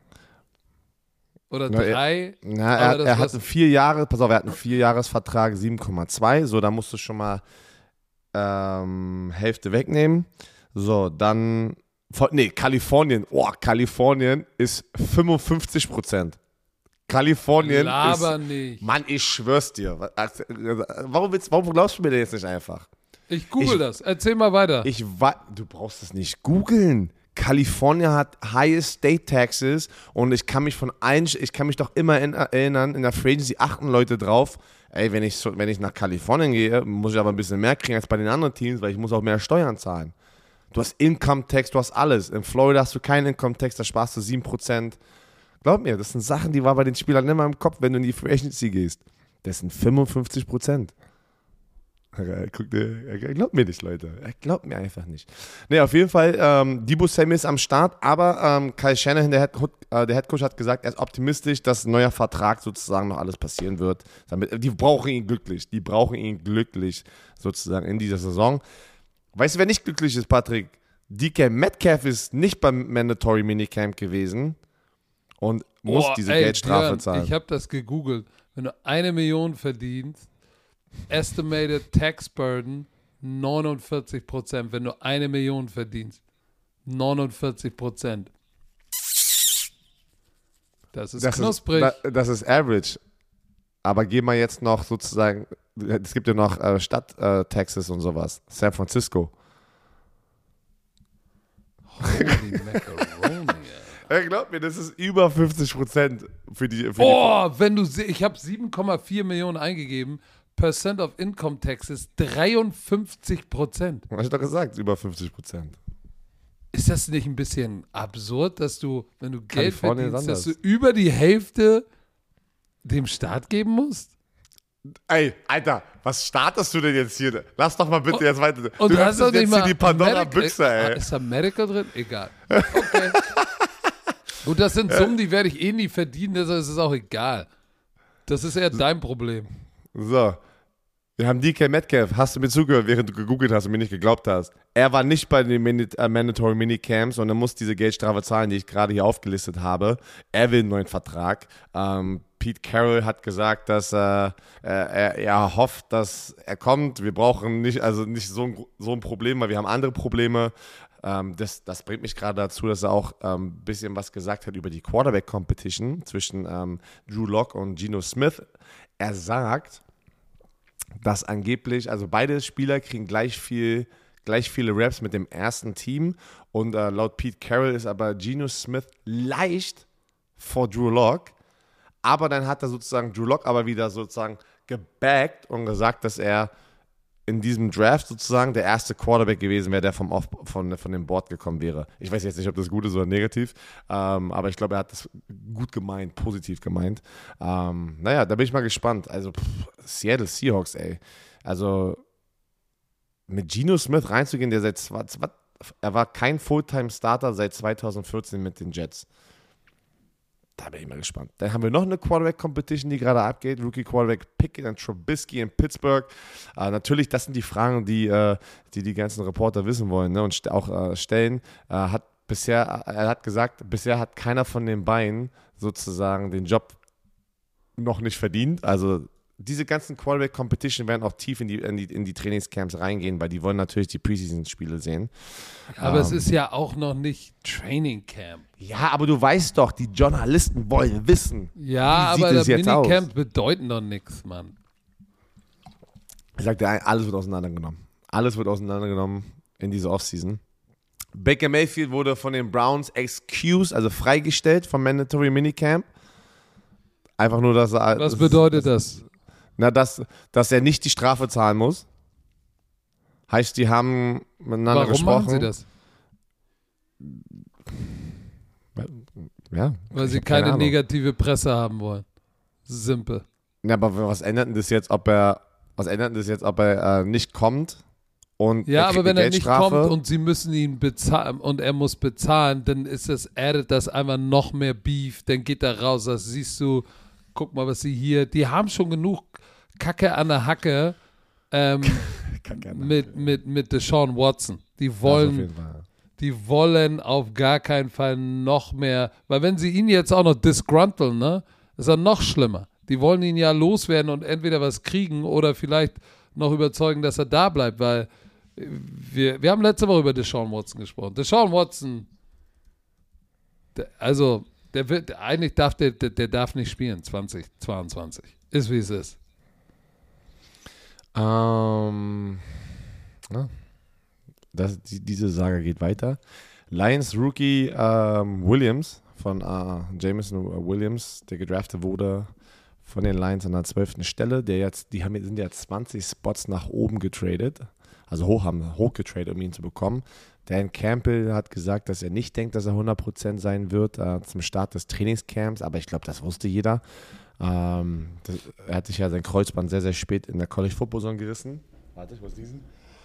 A: Oder 3.
B: Er hat einen 4 Jahre, pass auf, er hat einen 4-Jahres-Vertrag, 7,2. So, da musst du schon mal Hälfte wegnehmen. So, dann, Kalifornien. Kalifornien ist 55%. Kalifornien
A: Laber
B: ist,
A: nicht.
B: Mann, ich schwör's dir. Warum glaubst du mir denn jetzt nicht einfach?
A: Ich google das. Erzähl mal weiter.
B: Du brauchst es nicht googeln. Kalifornien hat highest state taxes und ich kann mich doch immer erinnern, in der Free Agency achten Leute drauf, ey, wenn ich nach Kalifornien gehe, muss ich aber ein bisschen mehr kriegen als bei den anderen Teams, weil ich muss auch mehr Steuern zahlen. Du hast Income Tax, du hast alles. In Florida hast du keinen Income Tax, da sparst du 7%. Glaub mir, das sind Sachen, die waren bei den Spielern immer im Kopf, wenn du in die Free Agency gehst. Das sind 55%. Er glaubt mir nicht, Leute. Er glaubt mir einfach nicht. Nee, auf jeden Fall, Deebo Samuel ist am Start, aber Kyle Shanahan, der Headcoach, hat gesagt, er ist optimistisch, dass ein neuer Vertrag sozusagen noch alles passieren wird. Die brauchen ihn glücklich sozusagen in dieser Saison. Weißt du, wer nicht glücklich ist, Patrick? DK Metcalf ist nicht beim Mandatory Minicamp gewesen und muss diese Geldstrafe zahlen.
A: Ich habe das gegoogelt. Wenn du 1 Million verdienst, Estimated Tax Burden 49%, wenn du 1 Million verdienst. 49%. Das ist knusprig.
B: Das ist average. Aber gehen wir jetzt noch sozusagen, es gibt ja noch Stadt Texas und sowas, San Francisco.
A: Holy Macaroni,
B: Ja, glaub mir, das ist über 50% für die.
A: wenn du, ich habe 7,4 Millionen eingegeben, Percent of Income Taxes 53%.
B: Hab ich doch gesagt, über 50%.
A: Ist das nicht ein bisschen absurd, dass du, wenn du Geld
B: Kalifornien
A: verdienst, dass
B: ist
A: du über die Hälfte dem Staat geben musst?
B: Ey, Alter, was startest du denn jetzt hier? Lass doch mal bitte jetzt weiter.
A: Und
B: du
A: hast doch nicht
B: jetzt
A: mal
B: hier die Pandora-Büchse, ey.
A: Ist Amerika drin? Egal. Okay. Gut, das sind Summen, die werde ich eh nie verdienen, deshalb ist es auch egal. Das ist eher dein Problem.
B: So. Wir haben DK Metcalf. Hast du mir zugehört, während du gegoogelt hast und mir nicht geglaubt hast? Er war nicht bei den Mandatory Minicamps und er muss diese Geldstrafe zahlen, die ich gerade hier aufgelistet habe. Er will einen neuen Vertrag. Pete Carroll hat gesagt, dass er hofft, dass er kommt. Wir brauchen nicht so ein Problem, weil wir haben andere Probleme. Das bringt mich gerade dazu, dass er auch ein bisschen was gesagt hat über die Quarterback-Competition zwischen Drew Lock und Geno Smith. Er sagt, dass angeblich, also beide Spieler kriegen gleich viele Raps mit dem ersten Team und laut Pete Carroll ist aber Geno Smith leicht vor Drew Lock, aber dann hat er sozusagen Drew Lock aber wieder sozusagen gebackt und gesagt, dass er in diesem Draft sozusagen der erste Quarterback gewesen wäre, der von dem Board gekommen wäre. Ich weiß jetzt nicht, ob das gut ist oder negativ, aber ich glaube, er hat das gut gemeint, positiv gemeint. Naja, da bin ich mal gespannt. Also Seattle Seahawks, ey. Also mit Geno Smith reinzugehen, der er war kein Fulltime-Starter seit 2014 mit den Jets. Da bin ich mal gespannt. Dann haben wir noch eine Quarterback-Competition, die gerade abgeht. Rookie-Quarterback Pickett und Trubisky in Pittsburgh. Natürlich, das sind die Fragen, die ganzen Reporter wissen wollen, ne, und auch stellen. Er hat gesagt, bisher hat keiner von den beiden sozusagen den Job noch nicht verdient. Also diese ganzen Quarterback-Competition werden auch tief in die Trainingscamps reingehen, weil die wollen natürlich die Preseason-Spiele sehen.
A: Aber es ist ja auch noch nicht Training Camp.
B: Ja, aber du weißt doch, die Journalisten wollen wissen.
A: Ja,
B: wie
A: aber
B: sieht
A: der
B: es jetzt
A: Minicamp
B: aus?
A: bedeuten doch nichts, Mann.
B: Ich sag dir, alles wird auseinandergenommen. Alles wird auseinandergenommen in dieser Offseason. Baker Mayfield wurde von den Browns excused, also freigestellt vom Mandatory Minicamp. Einfach nur, dass er...
A: Was bedeutet das?
B: Na, dass er nicht die Strafe zahlen muss. Heißt, die haben miteinander gesprochen.
A: Warum machen sie das?
B: Ja,
A: Weil sie keine negative Presse haben wollen. Simpel.
B: Ja, aber was ändert denn das jetzt, ob er nicht kommt und
A: ja, aber wenn er nicht
B: Geldstrafe?
A: kommt und sie müssen ihn bezahlen und er muss bezahlen, dann addet das einfach noch mehr Beef, dann geht er raus, das siehst du, guck mal, was sie hier, die haben schon genug Kacke an der Hacke mit Deshaun Watson. Die wollen auf gar keinen Fall noch mehr, weil wenn sie ihn jetzt auch noch disgrunteln, ne, ist er noch schlimmer. Die wollen ihn ja loswerden und entweder was kriegen oder vielleicht noch überzeugen, dass er da bleibt, weil wir haben letzte Woche über Deshaun Watson gesprochen. Deshaun Watson, der darf nicht spielen 2022. Ist wie es ist.
B: Diese Saga geht weiter. Lions Rookie Williams von Jameson Williams, der gedraftet wurde von den Lions an der 12. Stelle. Sind ja 20 Spots nach oben getradet, also hochgetradet, um ihn zu bekommen. Dan Campbell hat gesagt, dass er nicht denkt, dass er 100% sein wird zum Start des Trainingscamps, aber ich glaube, das wusste jeder. Er hat sich ja sein Kreuzband sehr, sehr spät in der College-Football-Saison gerissen. Warte, ich muss diesen.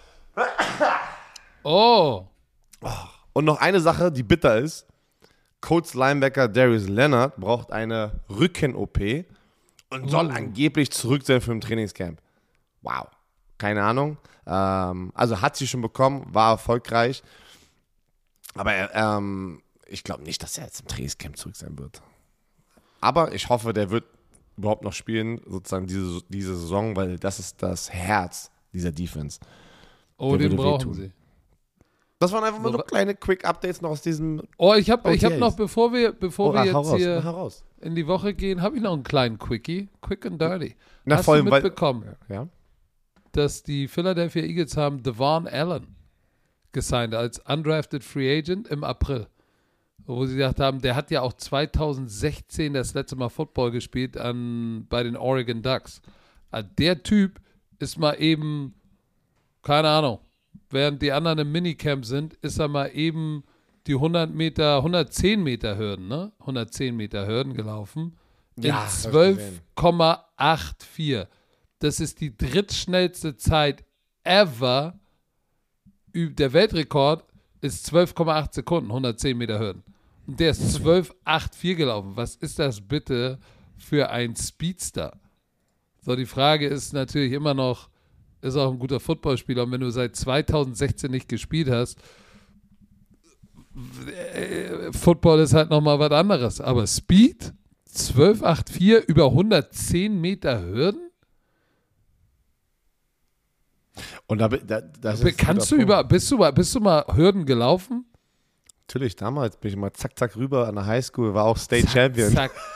A: Oh!
B: Und noch eine Sache, die bitter ist. Colts Linebacker Darius Leonard braucht eine Rücken-OP und soll angeblich zurück sein für ein Trainingscamp. Wow. Keine Ahnung. Also hat sie schon bekommen, war erfolgreich. Aber ich glaube nicht, dass er jetzt im Trainingscamp zurück sein wird. Aber ich hoffe, der wird überhaupt noch spielen, sozusagen diese Saison, weil das ist das Herz dieser Defense.
A: Oh, den brauchen sie.
B: Das waren einfach mal so kleine Quick-Updates noch aus diesem
A: ich hab noch, bevor wir jetzt hier
B: raus.
A: In die Woche gehen, habe ich noch einen kleinen Quickie. Quick and dirty. Hast
B: du
A: mitbekommen,
B: ja?
A: dass die Philadelphia Eagles haben Devon Allen gesigned als undrafted Free Agent im April? Wo sie gesagt haben, der hat ja auch 2016 das letzte Mal Football gespielt bei den Oregon Ducks. Also der Typ ist mal eben, keine Ahnung, während die anderen im Minicamp sind, ist er mal eben die 110 Meter Hürden, ne? 110 Meter Hürden gelaufen. In 12,84. Das ist die drittschnellste Zeit ever. Der Weltrekord ist 12,8 Sekunden, 110 Meter Hürden. Und der ist 12,84 gelaufen. Was ist das bitte für ein Speedster? So, die Frage ist natürlich immer noch, ist auch ein guter Footballspieler. Und wenn du seit 2016 nicht gespielt hast, Football ist halt nochmal was anderes. Aber Speed, 12,84 über 110 Meter Hürden?
B: Und
A: bist du mal Hürden gelaufen?
B: Natürlich, damals bin ich mal zack rüber an der Highschool, war auch State Champion.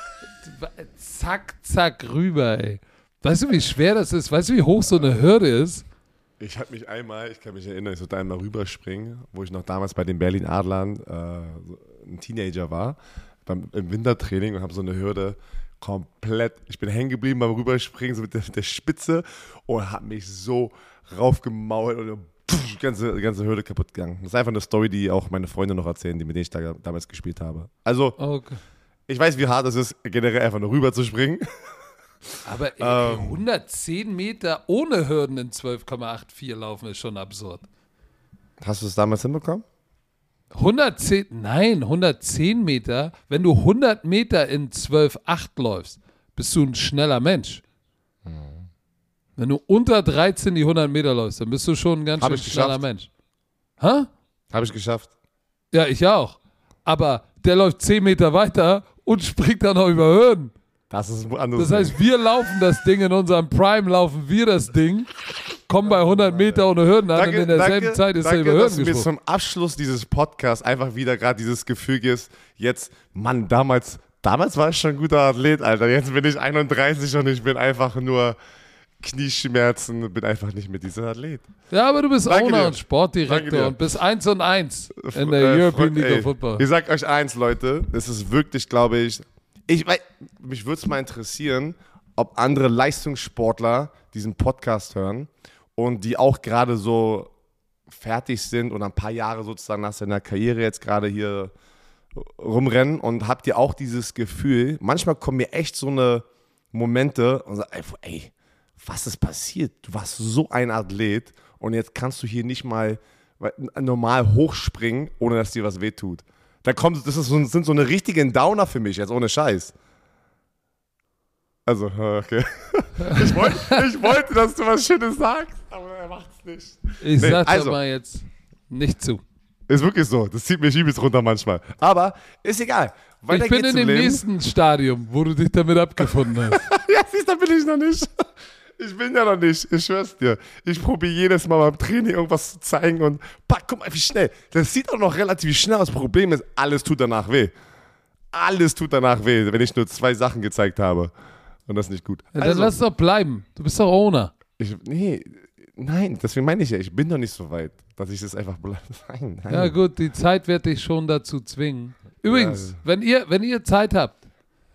A: Zack rüber, ey. Weißt du, wie schwer das ist? Weißt du, wie hoch so eine Hürde ist?
B: Ich kann mich erinnern, ich sollte einmal rüberspringen, wo ich noch damals bei den Berlin Adlern ein Teenager war, im Wintertraining und habe so eine Hürde ich bin hängen geblieben beim Rüberspringen, so mit der Spitze und habe mich so raufgemault und die ganze Hürde kaputt gegangen. Das ist einfach eine Story, die auch meine Freunde noch erzählen, mit denen ich damals gespielt habe. Also,
A: okay.
B: Ich weiß, wie hart es ist, generell einfach nur rüber zu springen.
A: Aber 110 Meter ohne Hürden in 12,84 laufen ist schon absurd.
B: Hast du es damals hinbekommen?
A: 110 Meter, wenn du 100 Meter in 12,8 läufst, bist du ein schneller Mensch. Wenn du unter 13 die 100 Meter läufst, dann bist du schon ein ganz schön schneller Mensch.
B: Habe ich geschafft.
A: Ja, ich auch. Aber der läuft 10 Meter weiter und springt dann noch über Hürden.
B: Das ist ein anderes
A: Das heißt, wir laufen das Ding, in unserem Prime laufen wir das Ding, kommen bei 100 Meter ohne Hürden an und in derselben Zeit ist er über Hürden gesprungen.
B: Dass du mir zum Abschluss dieses Podcasts einfach wieder gerade dieses Gefühl gibst, jetzt, Mann, damals war ich schon ein guter Athlet, Alter. Jetzt bin ich 31 und ich bin einfach nur Knieschmerzen, bin einfach nicht mehr dieser Athlet.
A: Ja, aber du bist Owner und Sportdirektor und bist 1-1 in der European League of Football.
B: Ich sag euch eins, Leute, es ist wirklich, glaube ich, mich würde es mal interessieren, ob andere Leistungssportler diesen Podcast hören und die auch gerade so fertig sind und ein paar Jahre sozusagen nach seiner Karriere jetzt gerade hier rumrennen und habt ihr auch dieses Gefühl, manchmal kommen mir echt so eine Momente und sagen, ey, was ist passiert? Du warst so ein Athlet und jetzt kannst du hier nicht mal normal hochspringen, ohne dass dir was wehtut. Sind so eine richtigen Downer für mich, jetzt ohne Scheiß. Also, okay. Ich wollte, dass du was Schönes sagst, aber er macht's nicht.
A: Ich sag dir mal jetzt nicht zu.
B: Ist wirklich so. Das zieht mich übelst runter manchmal. Aber ist egal.
A: Ich bin in dem nächsten Stadium, wo du dich damit abgefunden hast.
B: Ja, siehst du, da bin ich noch nicht. Ich bin ja noch nicht, ich schwör's dir. Ich probiere jedes Mal beim Training irgendwas zu zeigen und guck mal, wie schnell. Das sieht auch noch relativ schnell aus. Das Problem ist, alles tut danach weh. Alles tut danach weh, wenn ich nur 2 Sachen gezeigt habe. Und das ist nicht gut.
A: Ja, dann lass doch bleiben. Du bist doch Owner.
B: Nein, deswegen meine ich ja, ich bin noch nicht so weit, dass ich das einfach bleibe. Nein.
A: Ja gut, die Zeit wird dich schon dazu zwingen. Übrigens, wenn ihr Zeit habt,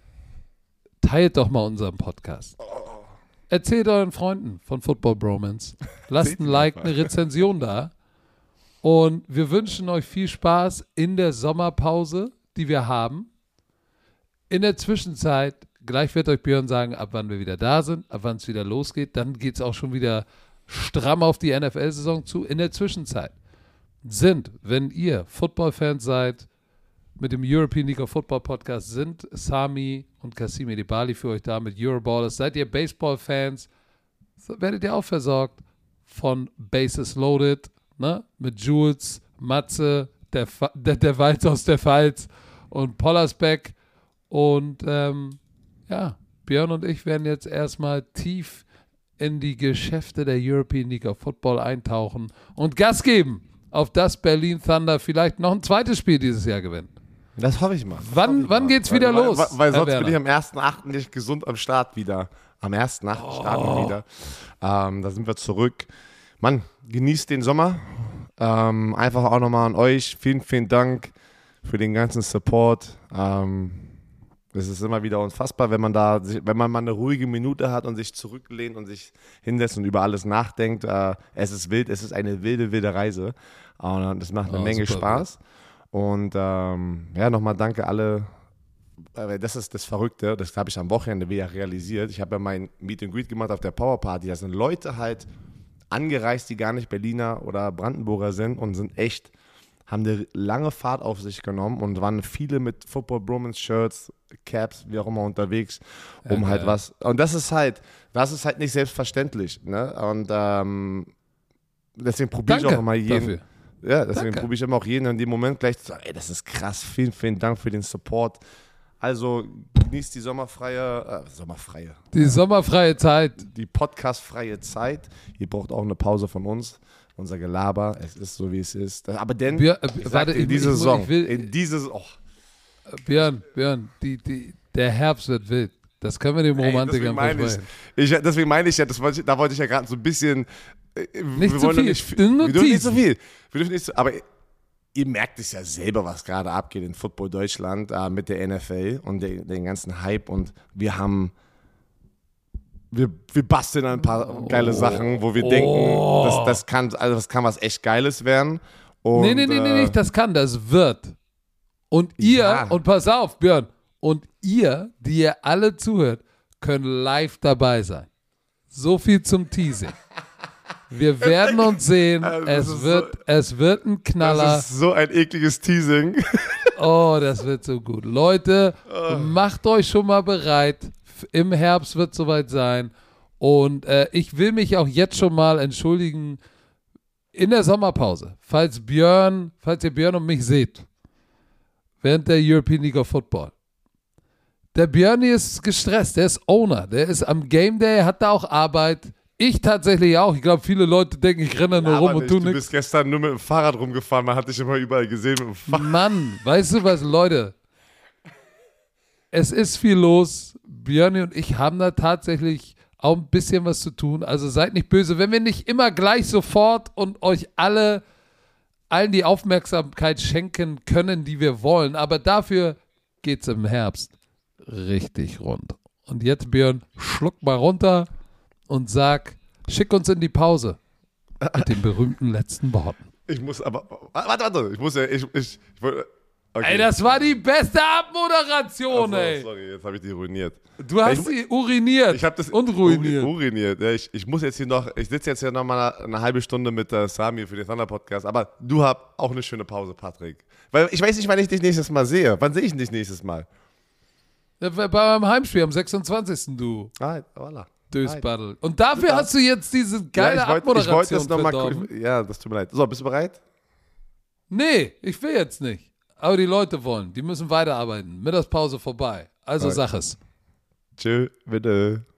A: teilt doch mal unseren Podcast. Erzählt euren Freunden von Football Bromance. Lasst ein Like, eine Rezension da. Und wir wünschen euch viel Spaß in der Sommerpause, die wir haben. In der Zwischenzeit, gleich wird euch Björn sagen, ab wann wir wieder da sind, ab wann es wieder losgeht. Dann geht es auch schon wieder stramm auf die NFL-Saison zu. In der Zwischenzeit wenn ihr Football-Fans seid, mit dem European League of Football Podcast sind Sami und Kassim Edebali für euch da mit Euroballers. Seid ihr Baseball-Fans, werdet ihr auch versorgt von Bases Loaded, ne? Mit Jules, Matze, der Walz aus der Pfalz und Pollersbeck. Und Björn und ich werden jetzt erstmal tief in die Geschäfte der European League of Football eintauchen und Gas geben. auf das Berlin Thunder vielleicht noch ein zweites Spiel dieses Jahr gewinnt.
B: Das hoffe ich mal.
A: Wann geht's wieder los?
B: Weil sonst bin ich am 1.8. nicht gesund am Start wieder. Am 1.8. starten wir wieder. Da sind wir zurück. Mann, genießt den Sommer. Einfach auch nochmal an euch. Vielen, vielen Dank für den ganzen Support. Es ist immer wieder unfassbar, wenn man mal eine ruhige Minute hat und sich zurücklehnt und sich hinsetzt und über alles nachdenkt. Es ist wild, es ist eine wilde, wilde Reise. Und es macht eine Menge Spaß. Und nochmal danke alle. Das ist das Verrückte, das habe ich am Wochenende wieder realisiert. Ich habe ja mein Meet and Greet gemacht auf der Power Party. Da sind Leute halt angereist, die gar nicht Berliner oder Brandenburger sind und haben eine lange Fahrt auf sich genommen und waren viele mit Football Bromance Shirts, Caps, wie auch immer unterwegs, um halt was. Und das ist halt nicht selbstverständlich. Ne? Und deswegen probiere ich auch immer jeden. Dafür. Ja, deswegen probiere ich immer auch jeden in dem Moment gleich zu sagen, ey, das ist krass, vielen, vielen Dank für den Support. Also genießt die sommerfreie
A: Zeit.
B: Die podcastfreie Zeit. Ihr braucht auch eine Pause von uns. Unser Gelaber, es ist so, wie es ist. Aber denn,
A: Björn, der Herbst wird wild. Das können wir dem Romantikern versprechen.
B: Deswegen meine ich ja, da wollte ich ja gerade so ein bisschen.
A: Nicht zu viel.
B: Wir dürfen nicht zu viel. Aber ihr merkt es ja selber, was gerade abgeht in Football Deutschland mit der NFL und den ganzen Hype. Und wir basteln ein paar geile Sachen, wo wir denken, das kann was echt Geiles werden. Und,
A: nee, nicht das kann, das wird. Und ihr, und pass auf, Björn, und ihr, die ihr alle zuhört, könnt live dabei sein. So viel zum Teasing. Wir werden uns sehen. Es wird ein Knaller.
B: Das ist so ein ekliges Teasing.
A: Oh, das wird so gut. Leute, macht euch schon mal bereit. Im Herbst wird es soweit sein. Und ich will mich auch jetzt schon mal entschuldigen in der Sommerpause, falls ihr Björn und mich seht, während der European League of Football. Der Björn ist gestresst, der ist Owner, der ist am Game Day, hat da auch Arbeit. Ich tatsächlich auch. Ich glaube, viele Leute denken, ich renne nur rum und tue nichts.
B: Du bist gestern nur mit dem Fahrrad rumgefahren, man hat dich immer überall gesehen mit dem Fahrrad.
A: Mann, weißt du was, Leute? Es ist viel los. Björn und ich haben da tatsächlich auch ein bisschen was zu tun. Also seid nicht böse, wenn wir nicht immer gleich sofort und euch allen die Aufmerksamkeit schenken können, die wir wollen. Aber dafür geht's im Herbst richtig rund. Und jetzt, Björn, schluck mal runter und schick uns in die Pause mit den berühmten letzten Worten.
B: Ich muss aber, warte, ich wollte, okay.
A: Ey, das war die beste Abmoderation, ey.
B: Sorry, jetzt habe ich die ruiniert.
A: Du hast sie uriniert.
B: Ich habe das
A: und ruiniert.
B: Uriniert. Ja, ich sitze jetzt hier noch mal eine halbe Stunde mit Sami für den Thunder Podcast, aber du hast auch eine schöne Pause, Patrick. Weil ich weiß nicht, wann ich dich nächstes Mal sehe. Wann sehe ich dich nächstes Mal?
A: Ja, bei meinem Heimspiel am 26. du.
B: Voilà.
A: Dösbaddel. Und dafür hast du jetzt diese geile Abmoderation. Ich wollte das nochmal.
B: Ja, das tut mir leid. So, bist du bereit?
A: Nee, ich will jetzt nicht. Aber die Leute wollen. Die müssen weiterarbeiten. Mittagspause vorbei. Also sag es.
B: Tschö, bitte.